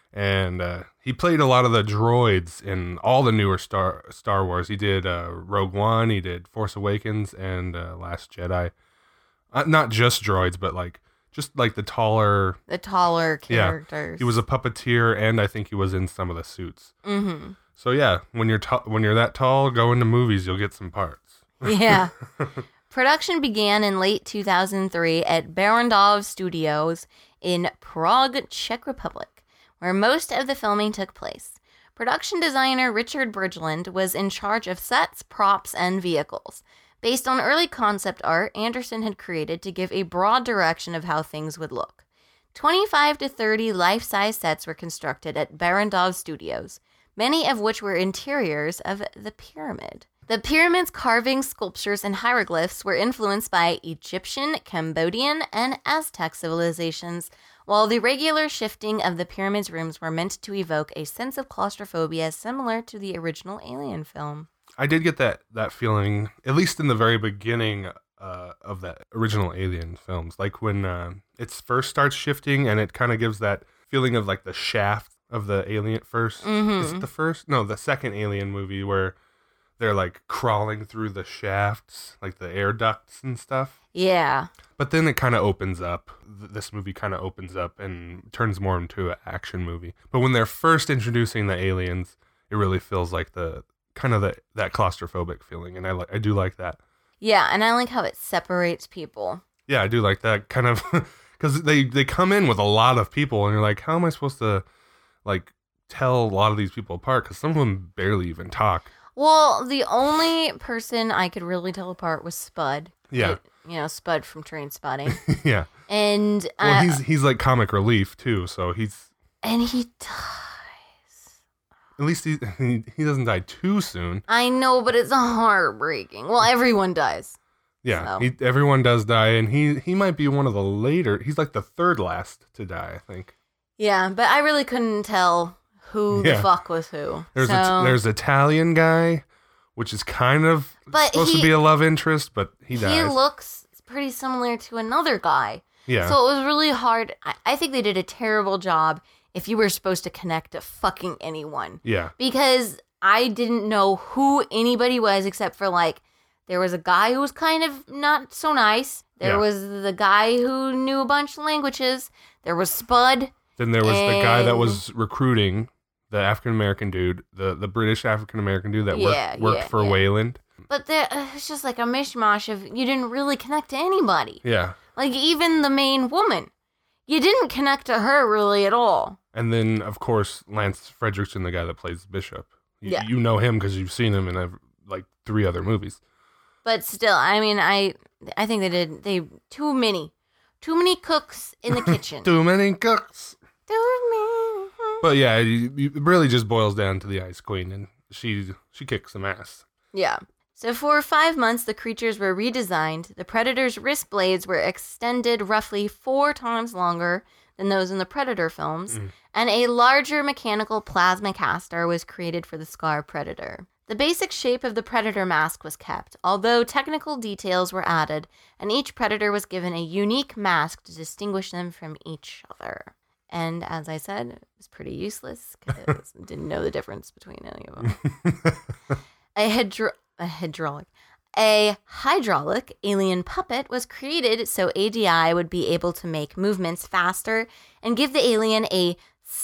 And uh, he played a lot of the droids in all the newer Star Star Wars. He did uh, Rogue One, he did Force Awakens, and uh, Last Jedi. Uh, not just droids, but like just like the taller, the taller characters. Yeah, he was a puppeteer, and I think he was in some of the suits. Mm-hmm. So yeah, when you're ta- when you're that tall, go into movies, you'll get some parts. Yeah. Production began in late two thousand three at Barrandov Studios in Prague, Czech Republic, where most of the filming took place. Production designer Richard Bridgeland was in charge of sets, props, and vehicles. Based on early concept art Anderson had created to give a broad direction of how things would look. twenty-five to thirty life-size sets were constructed at Barrandov Studios, many of which were interiors of the pyramid. The pyramid's carvings, sculptures, and hieroglyphs were influenced by Egyptian, Cambodian, and Aztec civilizations, while the regular shifting of the pyramid's rooms were meant to evoke a sense of claustrophobia similar to the original Alien film. I did get that that feeling, at least in the very beginning uh, of that original Alien films, like when uh, it first starts shifting and it kind of gives that feeling of like the shaft of the Alien first. Mm-hmm. Is it the first? No, the second Alien movie where they're like crawling through the shafts, like the air ducts and stuff. Yeah. But then it kind of opens up. This movie kind of opens up and turns more into an action movie. But when they're first introducing the aliens, it really feels like the kind of the, that claustrophobic feeling. And I like, I do like that. Yeah, and I like how it separates people. Yeah, I do like that kind of, because they, they come in with a lot of people and you're like, how am I supposed to like tell a lot of these people apart? Because some of them barely even talk. Well, the only person I could really tell apart was Spud. Yeah. It, you know, Spud from Train Spotting. Yeah. And uh, well, he's he's like comic relief too, so he's and he dies. At least he he, he doesn't die too soon. I know, but it's heartbreaking. Well, everyone dies. Yeah, so. he, everyone does die, and he he might be one of the later. He's like the third last to die, I think. Yeah, but I really couldn't tell who yeah. the fuck was who. There's so. a, there's Italian guy, which is kind of but supposed he, to be a love interest, but he dies. He looks pretty similar to another guy. Yeah. So it was really hard. I, I think they did a terrible job if you were supposed to connect to fucking anyone. Yeah. Because I didn't know who anybody was except for like, there was a guy who was kind of not so nice. There yeah. was the guy who knew a bunch of languages. There was Spud. Then there was and... the guy that was recruiting, the African-American dude, the, the British African-American dude that yeah, worked, worked yeah, for yeah. Wayland. But there, it's just like a mishmash of, you didn't really connect to anybody. Yeah. Like even the main woman. You didn't connect to her really at all. And then, of course, Lance Fredrickson, the guy that plays Bishop. You, yeah. you know him because you've seen him in uh, like three other movies. But still, I mean, I I think they did, they, too many. Too many cooks in the kitchen. Too many cooks. Too many. But yeah, it, it really just boils down to the Ice Queen, and she she kicks some ass. Yeah. So for five months, the creatures were redesigned. The Predator's wrist blades were extended roughly four times longer than those in the Predator films, mm. and a larger mechanical plasma caster was created for the Scar Predator. The basic shape of the Predator mask was kept, although technical details were added, and each Predator was given a unique mask to distinguish them from each other. And as I said, it was pretty useless because I didn't know the difference between any of them. a, hydro- a hydraulic. A hydraulic alien puppet was created so A D I would be able to make movements faster and give the alien a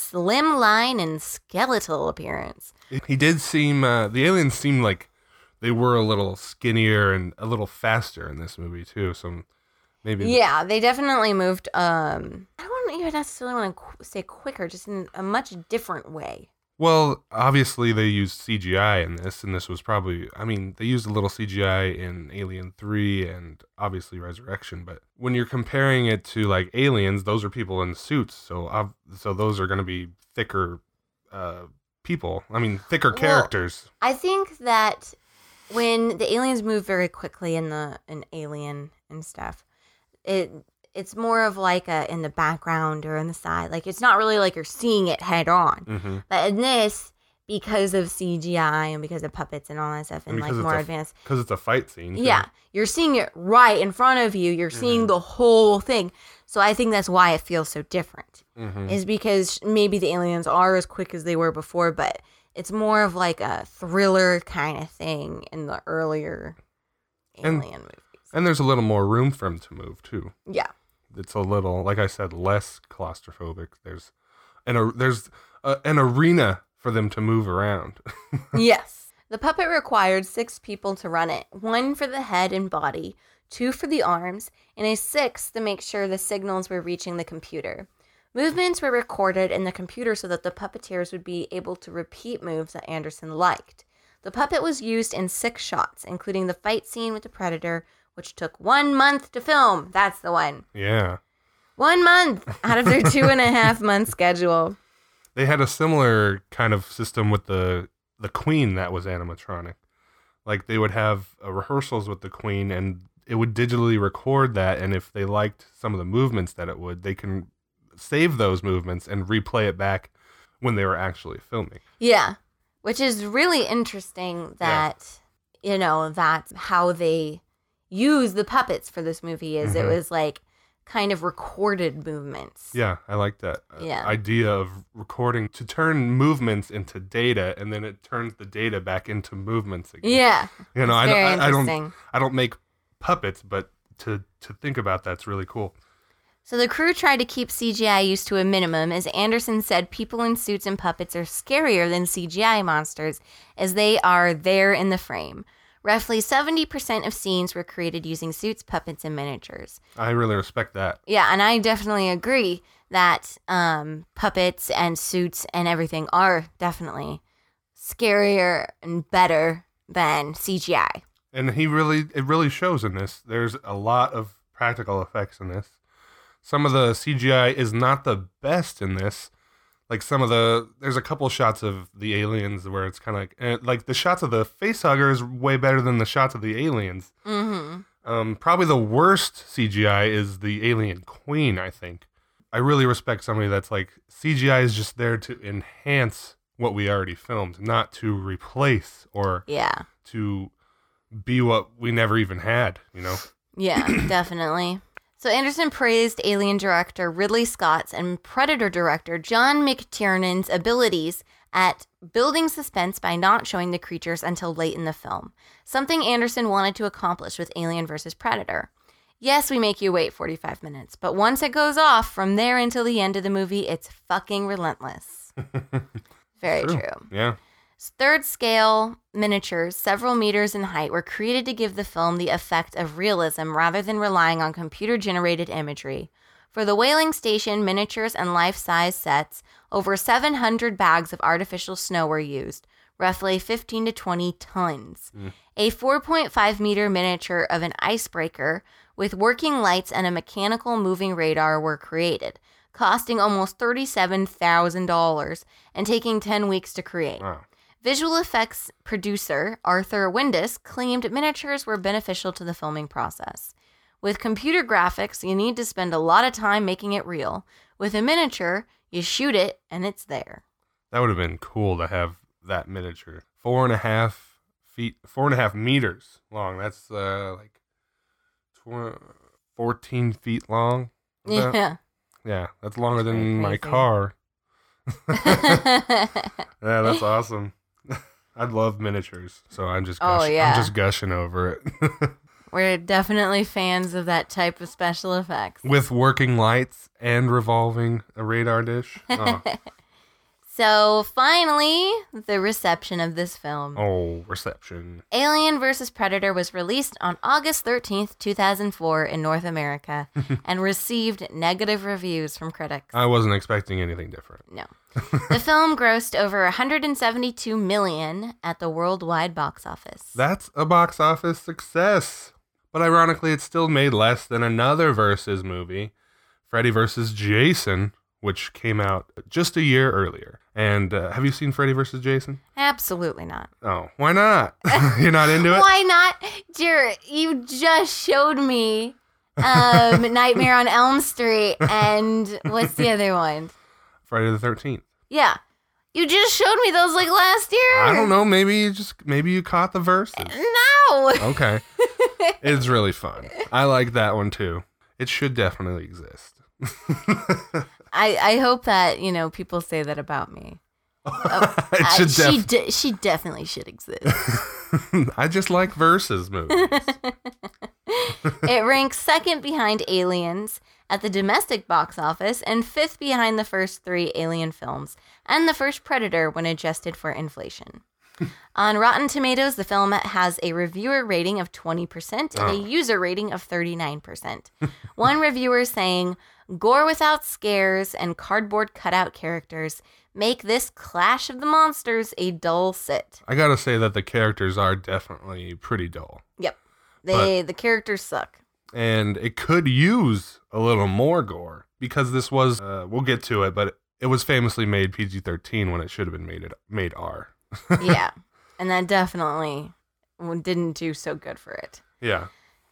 slimline and skeletal appearance. He did seem, uh, the aliens seemed like they were a little skinnier and a little faster in this movie too, so maybe. Yeah, they definitely moved, um, I don't even necessarily want to qu- say quicker, just in a much different way. Well, obviously they used C G I in this, and this was probably, I mean, they used a little C G I in Alien three and obviously Resurrection, but when you're comparing it to like Aliens, those are people in suits, so uh, so those are going to be thicker uh, people. I mean, thicker characters. Well, I think that when the aliens move very quickly in the in Alien and stuff, it it's more of like a in the background or in the side. Like it's not really like you're seeing it head on. Mm-hmm. But in this, because of C G I and because of puppets and all that stuff, and, and like more a, advanced, because it's a fight scene. Too. Yeah, you're seeing it right in front of you. You're seeing mm-hmm. the whole thing. So I think that's why it feels so different. Mm-hmm. Is because maybe the aliens are as quick as they were before, but it's more of like a thriller kind of thing in the earlier Alien and, movies. And there's a little more room for him to move too. Yeah. It's a little, like I said, less claustrophobic. There's an a, there's a, an arena for them to move around. Yes. The puppet required six people to run it, one for the head and body, two for the arms, and a sixth to make sure the signals were reaching the computer. Movements were recorded in the computer so that the puppeteers would be able to repeat moves that Anderson liked. The puppet was used in six shots, including the fight scene with the Predator, which took one month to film. That's the one. Yeah. One month out of their two and a half month schedule. They had a similar kind of system with the the Queen that was animatronic. Like they would have uh, rehearsals with the Queen, and it would digitally record that. And if they liked some of the movements that it would, they can save those movements and replay it back when they were actually filming. Yeah, which is really interesting that, yeah. you know, that's how they use the puppets for this movie is mm-hmm. it was like kind of recorded movements. Yeah, I like that yeah. idea of recording to turn movements into data, and then it turns the data back into movements again. Yeah, you know, I don't, I, I don't, I don't make puppets, but to to think about that's really cool. So the crew tried to keep C G I use to a minimum, as Anderson said people in suits and puppets are scarier than C G I monsters, as they are there in the frame. Roughly seventy percent of scenes were created using suits, puppets, and miniatures. I really respect that. Yeah, and I definitely agree that um, puppets and suits and everything are definitely scarier and better than C G I. And he really, it really shows in this. There's a lot of practical effects in this. Some of the C G I is not the best in this. Like some of the, there's a couple shots of the aliens where it's kind of like, eh, like the shots of the facehugger is way better than the shots of the aliens. Mm-hmm. Um, probably the worst C G I is the alien queen, I think. I really respect somebody that's like, C G I is just there to enhance what we already filmed, not to replace or yeah. to be what we never even had, you know? Yeah, definitely. So Anderson praised Alien director Ridley Scott's and Predator director John McTiernan's abilities at building suspense by not showing the creatures until late in the film, something Anderson wanted to accomplish with Alien versus Predator. Yes, we make you wait forty-five minutes, but once it goes off, from there until the end of the movie, it's fucking relentless. Very true. true. Yeah. Third scale miniatures, several meters in height, were created to give the film the effect of realism rather than relying on computer-generated imagery. For the whaling station, miniatures, and life-size sets, over seven hundred bags of artificial snow were used, roughly fifteen to twenty tons. Mm. A four point five meter miniature of an icebreaker with working lights and a mechanical moving radar were created, costing almost thirty-seven thousand dollars and taking ten weeks to create. Wow. Visual effects producer Arthur Windus claimed miniatures were beneficial to the filming process. With computer graphics, you need to spend a lot of time making it real. With a miniature, you shoot it and it's there. That would have been cool to have that miniature. Four and a half feet, four and a half meters long. That's uh, like tw- fourteen feet long. Yeah. That? Yeah, that's longer that's than my car. Yeah, that's awesome. I love miniatures, so I'm just gush- oh, yeah. I'm just gushing over it. We're definitely fans of that type of special effects. With working lights and revolving a radar dish. Oh. So finally, the reception of this film. Oh, reception. Alien versus. Predator was released on August thirteenth, two thousand four in North America and received negative reviews from critics. I wasn't expecting anything different. No. The film grossed over one hundred seventy-two million dollars at the worldwide box office. That's a box office success. But ironically, it still made less than another Versus movie, Freddy versus. Jason, which came out just a year earlier. And uh, have you seen Freddy versus Jason? Absolutely not. Oh, why not? You're not into it? Why not? Jared, you just showed me um, Nightmare on Elm Street and what's the other one? Friday the thirteenth. Yeah. You just showed me those like last year. I don't know. Maybe you just maybe you caught the verses. No. Okay. It's really fun. I like that one too. It should definitely exist. I, I hope that, you know, people say that about me. Uh, it should I, def- she, de- she definitely should exist. I just like versus movies. It ranks second behind Aliens at the domestic box office and fifth behind the first three Alien films and the first Predator when adjusted for inflation. On Rotten Tomatoes, the film has a reviewer rating of twenty percent and Oh. a user rating of thirty-nine percent. One reviewer saying, "Gore without scares and cardboard cutout characters make this Clash of the Monsters a dull sit." I gotta say that the characters are definitely pretty dull. Yep. They the characters suck. And it could use a little more gore because this was, uh, we'll get to it, but it was famously made P G thirteen when it should have been made, made R. Yeah. And that definitely didn't do so good for it. Yeah.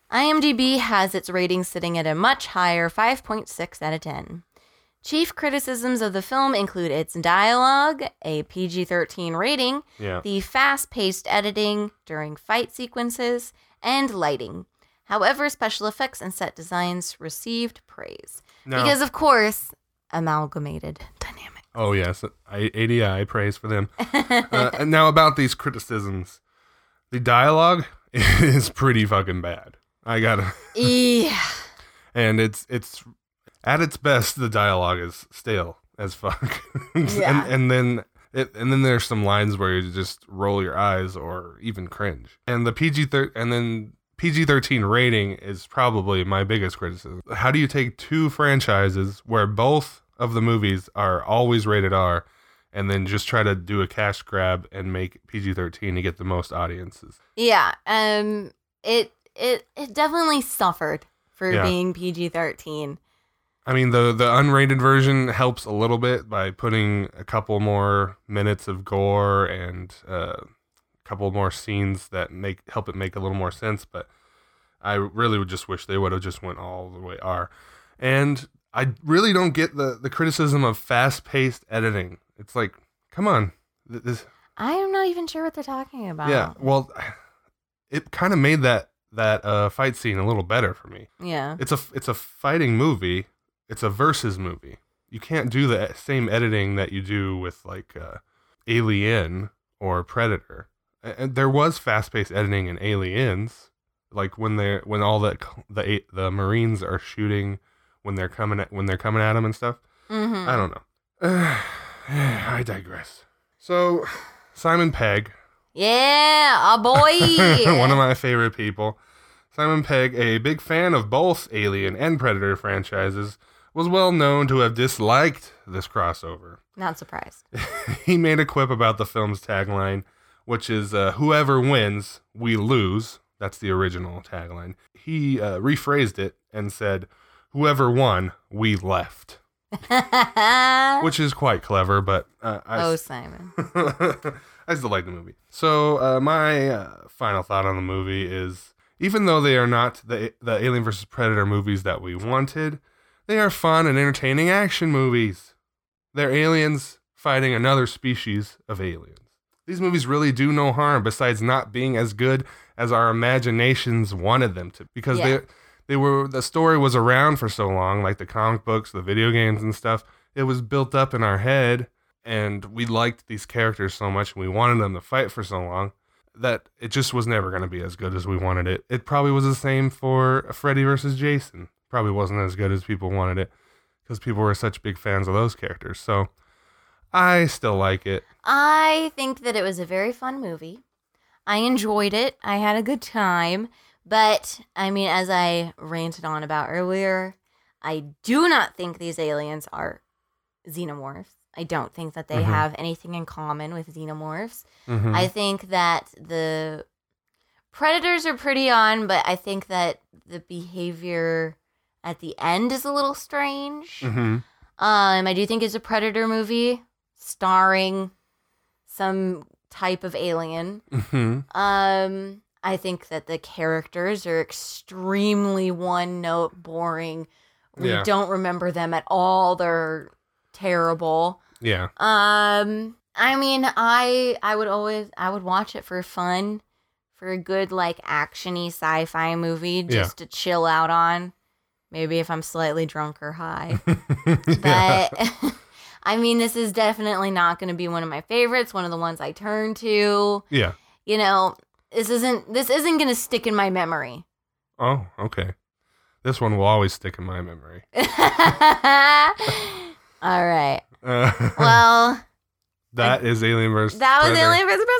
IMDb has its rating sitting at a much higher five point six out of ten. Chief criticisms of the film include its dialogue, a P G thirteen rating, Yeah. the fast-paced editing during fight sequences, and lighting. However, special effects and set designs received praise. No. Because, of course, amalgamated dynamic. Oh, yes. I, A D I, praise for them. uh, and now about these criticisms. The dialogue is pretty fucking bad. I gotta... Yeah. And it's it's at its best, the dialogue is stale as fuck. Yeah. and, and then it, and then there's some lines where you just roll your eyes or even cringe. And the P G thir- and then P G thirteen rating is probably my biggest criticism. How do you take two franchises where both of the movies are always rated R and then just try to do a cash grab and make P G thirteen to get the most audiences? Yeah. Um. It it it definitely suffered for Yeah. being P G thirteen. I mean, the the unrated version helps a little bit by putting a couple more minutes of gore and uh, a couple more scenes that make help it make a little more sense. But I really would just wish they would have just went all the way R. And I really don't get the, the criticism of fast-paced editing. It's like, come on. th- This, I am not even sure what they're talking about. yeah, well, it kind of made that that uh, fight scene a little better for me. Yeah. It's a it's a fighting movie. It's a versus movie. You can't do the same editing that you do with like uh, Alien or Predator. And there was fast-paced editing in Aliens, like when they when all the the the Marines are shooting when they're coming at when they're coming at them and stuff. Mm-hmm. I don't know. I digress. So Simon Pegg, Yeah, a boy. one of my favorite people. Simon Pegg, a big fan of both Alien and Predator franchises, was well known to have disliked this crossover. Not surprised. He made a quip about the film's tagline, which is uh, whoever wins, we lose. That's the original tagline. He uh, rephrased it and said, whoever won, we left. Which is quite clever, but uh, I, Oh, Simon. I still like the movie. So uh, my uh, final thought on the movie is, even though they are not the the Alien versus Predator movies that we wanted, they are fun and entertaining action movies. They're aliens fighting another species of aliens. These movies really do no harm besides not being as good as our imaginations wanted them to, because Yeah. they they were the story was around for so long, like the comic books, the video games and stuff. It was built up in our head, and we liked these characters so much, and we wanted them to fight for so long that it just was never going to be as good as we wanted it. It probably was the same for Freddy versus Jason. Probably wasn't as good as people wanted it because people were such big fans of those characters. So I still like it. I think that it was a very fun movie. I enjoyed it. I had a good time. But, I mean, as I ranted on about earlier, I do not think these aliens are xenomorphs. I don't think that they Mhm. have anything in common with xenomorphs. Mhm. I think that the predators are pretty on, but I think that the behavior at the end is a little strange. Mm-hmm. Um, I do think it's a Predator movie starring some type of alien. Mm-hmm. Um, I think that the characters are extremely one-note, boring. We Yeah. don't remember them at all. They're terrible. Yeah. Um, I mean, I I would always I would watch it for fun, for a good like actiony sci-fi movie just Yeah. to chill out on. Maybe if I'm slightly drunk or high. Yeah. But I mean, this is definitely not going to be one of my favorites. One of the ones I turn to. Yeah. You know, this isn't this isn't going to stick in my memory. Oh, okay. This one will always stick in my memory. All right. Uh, Well, that is Alien versus. that was Predator. Alien versus.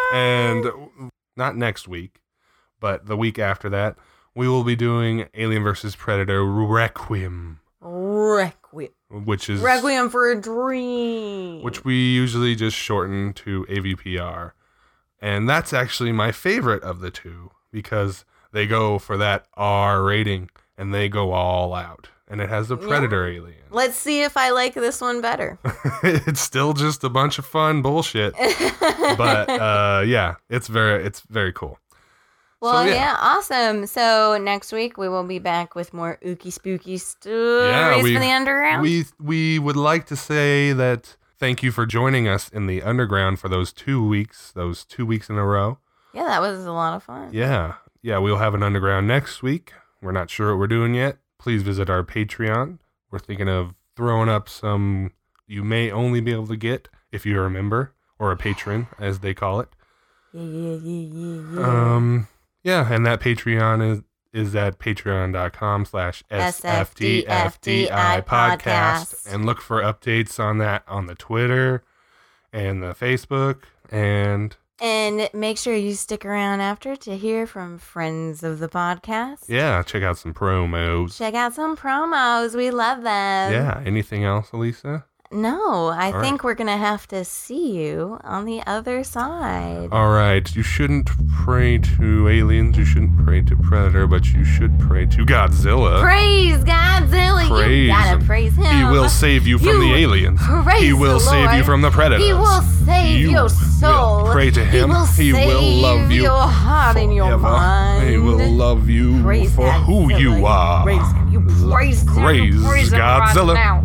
And not next week, but the week after that, we will be doing Alien versus. Predator Requiem, Requiem. which is Requiem for a Dream. which we usually just shorten to A V P R. And that's actually my favorite of the two because they go for that R rating and they go all out. And it has the Predator alien. Let's see if I like this one better. It's still just a bunch of fun bullshit. But uh, yeah, it's very it's very cool. Well, So, yeah. yeah. awesome. So next week we will be back with more ooky spooky stories we, from the underground. We we would like to say that thank you for joining us in the underground for those two weeks, those two weeks in a row. yeah, that was a lot of fun. Yeah. Yeah, we'll have an underground next week. We're not sure what we're doing yet. Please visit our Patreon. We're thinking of throwing up some you may only be able to get if you're a member or a patron, as they call it. Yeah, yeah, yeah, yeah, yeah. Um, yeah, and that Patreon is is at patreon.com slash SFDFDI podcast. And look for updates on that on the Twitter and the Facebook. And And make sure you stick around after to hear from friends of the podcast. yeah, check out some promos. Check out some promos. We love them. Yeah, anything else, Elisa? No, I All think right. we're going to have to see you on the other side. All right, you shouldn't pray to aliens, you shouldn't pray to Predator, but you should pray to Godzilla. Praise Godzilla. Praise You gotta him. praise him. He will save you from You the aliens. praise He will the save you Lord. from the predators. He will save You your soul. will pray to him. He will, He will save love you your heart and your forever. mind. He will love you Praise for who Godzilla. you are. Praise him. You praise him. Praise You praise him right Godzilla. now.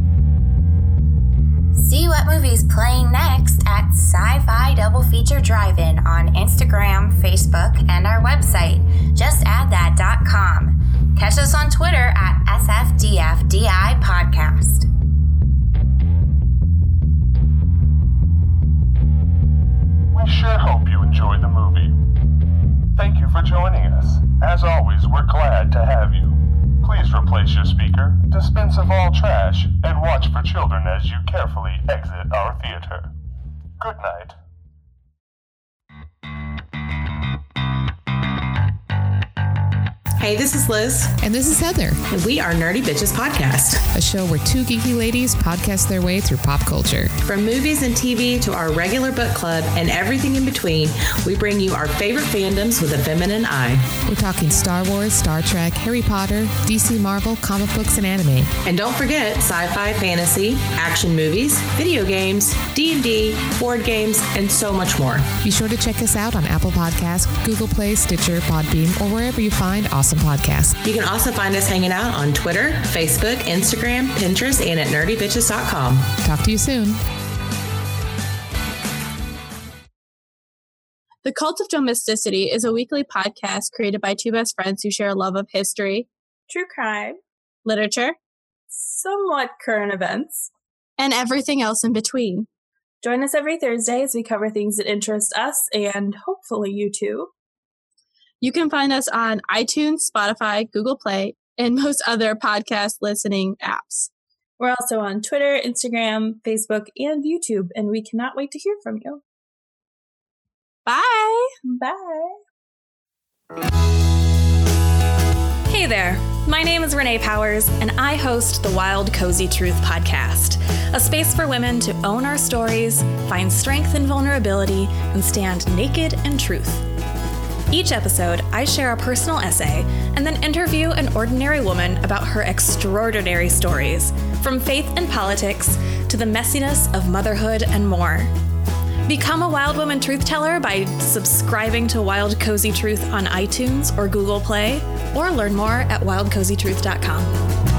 See what movie's playing next at Sci-Fi Double Feature Drive-In on Instagram, Facebook, and our website. Just add that dot com. Catch us on Twitter at S F D F D I Podcast. We sure hope you enjoyed the movie. Thank you for joining us. As always, we're glad to have you. Please replace your speaker, dispense of all trash, and watch for children as you carefully exit our theater. Good night. Hey, this is Liz. And this is Heather. And we are Nerdy Bitches Podcast, a show where two geeky ladies podcast their way through pop culture. From movies and T V to our regular book club and everything in between, we bring you our favorite fandoms with a feminine eye. We're talking Star Wars, Star Trek, Harry Potter, D C Marvel, comic books, and anime. And don't forget sci-fi, fantasy, action movies, video games, D and D, board games, and so much more. Be sure to check us out on Apple Podcasts, Google Play, Stitcher, Podbean, or wherever you find awesome podcasts. You can also find us hanging out on Twitter, Facebook, Instagram, Pinterest, and at nerdy bitches dot com. Talk to you soon. The Cult of Domesticity is a weekly podcast created by two best friends who share a love of history, true crime, literature, somewhat current events, and everything else in between. Join us every Thursday as we cover things that interest us and hopefully you too. You can find us on iTunes, Spotify, Google Play, and most other podcast listening apps. We're also on Twitter, Instagram, Facebook, and YouTube, and we cannot wait to hear from you. Bye! Bye! Hey there, my name is Renee Powers, and I host the Wild Cozy Truth podcast, a space for women to own our stories, find strength in vulnerability, and stand naked in truth. Each episode, I share a personal essay and then interview an ordinary woman about her extraordinary stories, from faith and politics to the messiness of motherhood and more. Become a Wild Woman Truth Teller by subscribing to Wild Cozy Truth on iTunes or Google Play, or learn more at wild cozy truth dot com.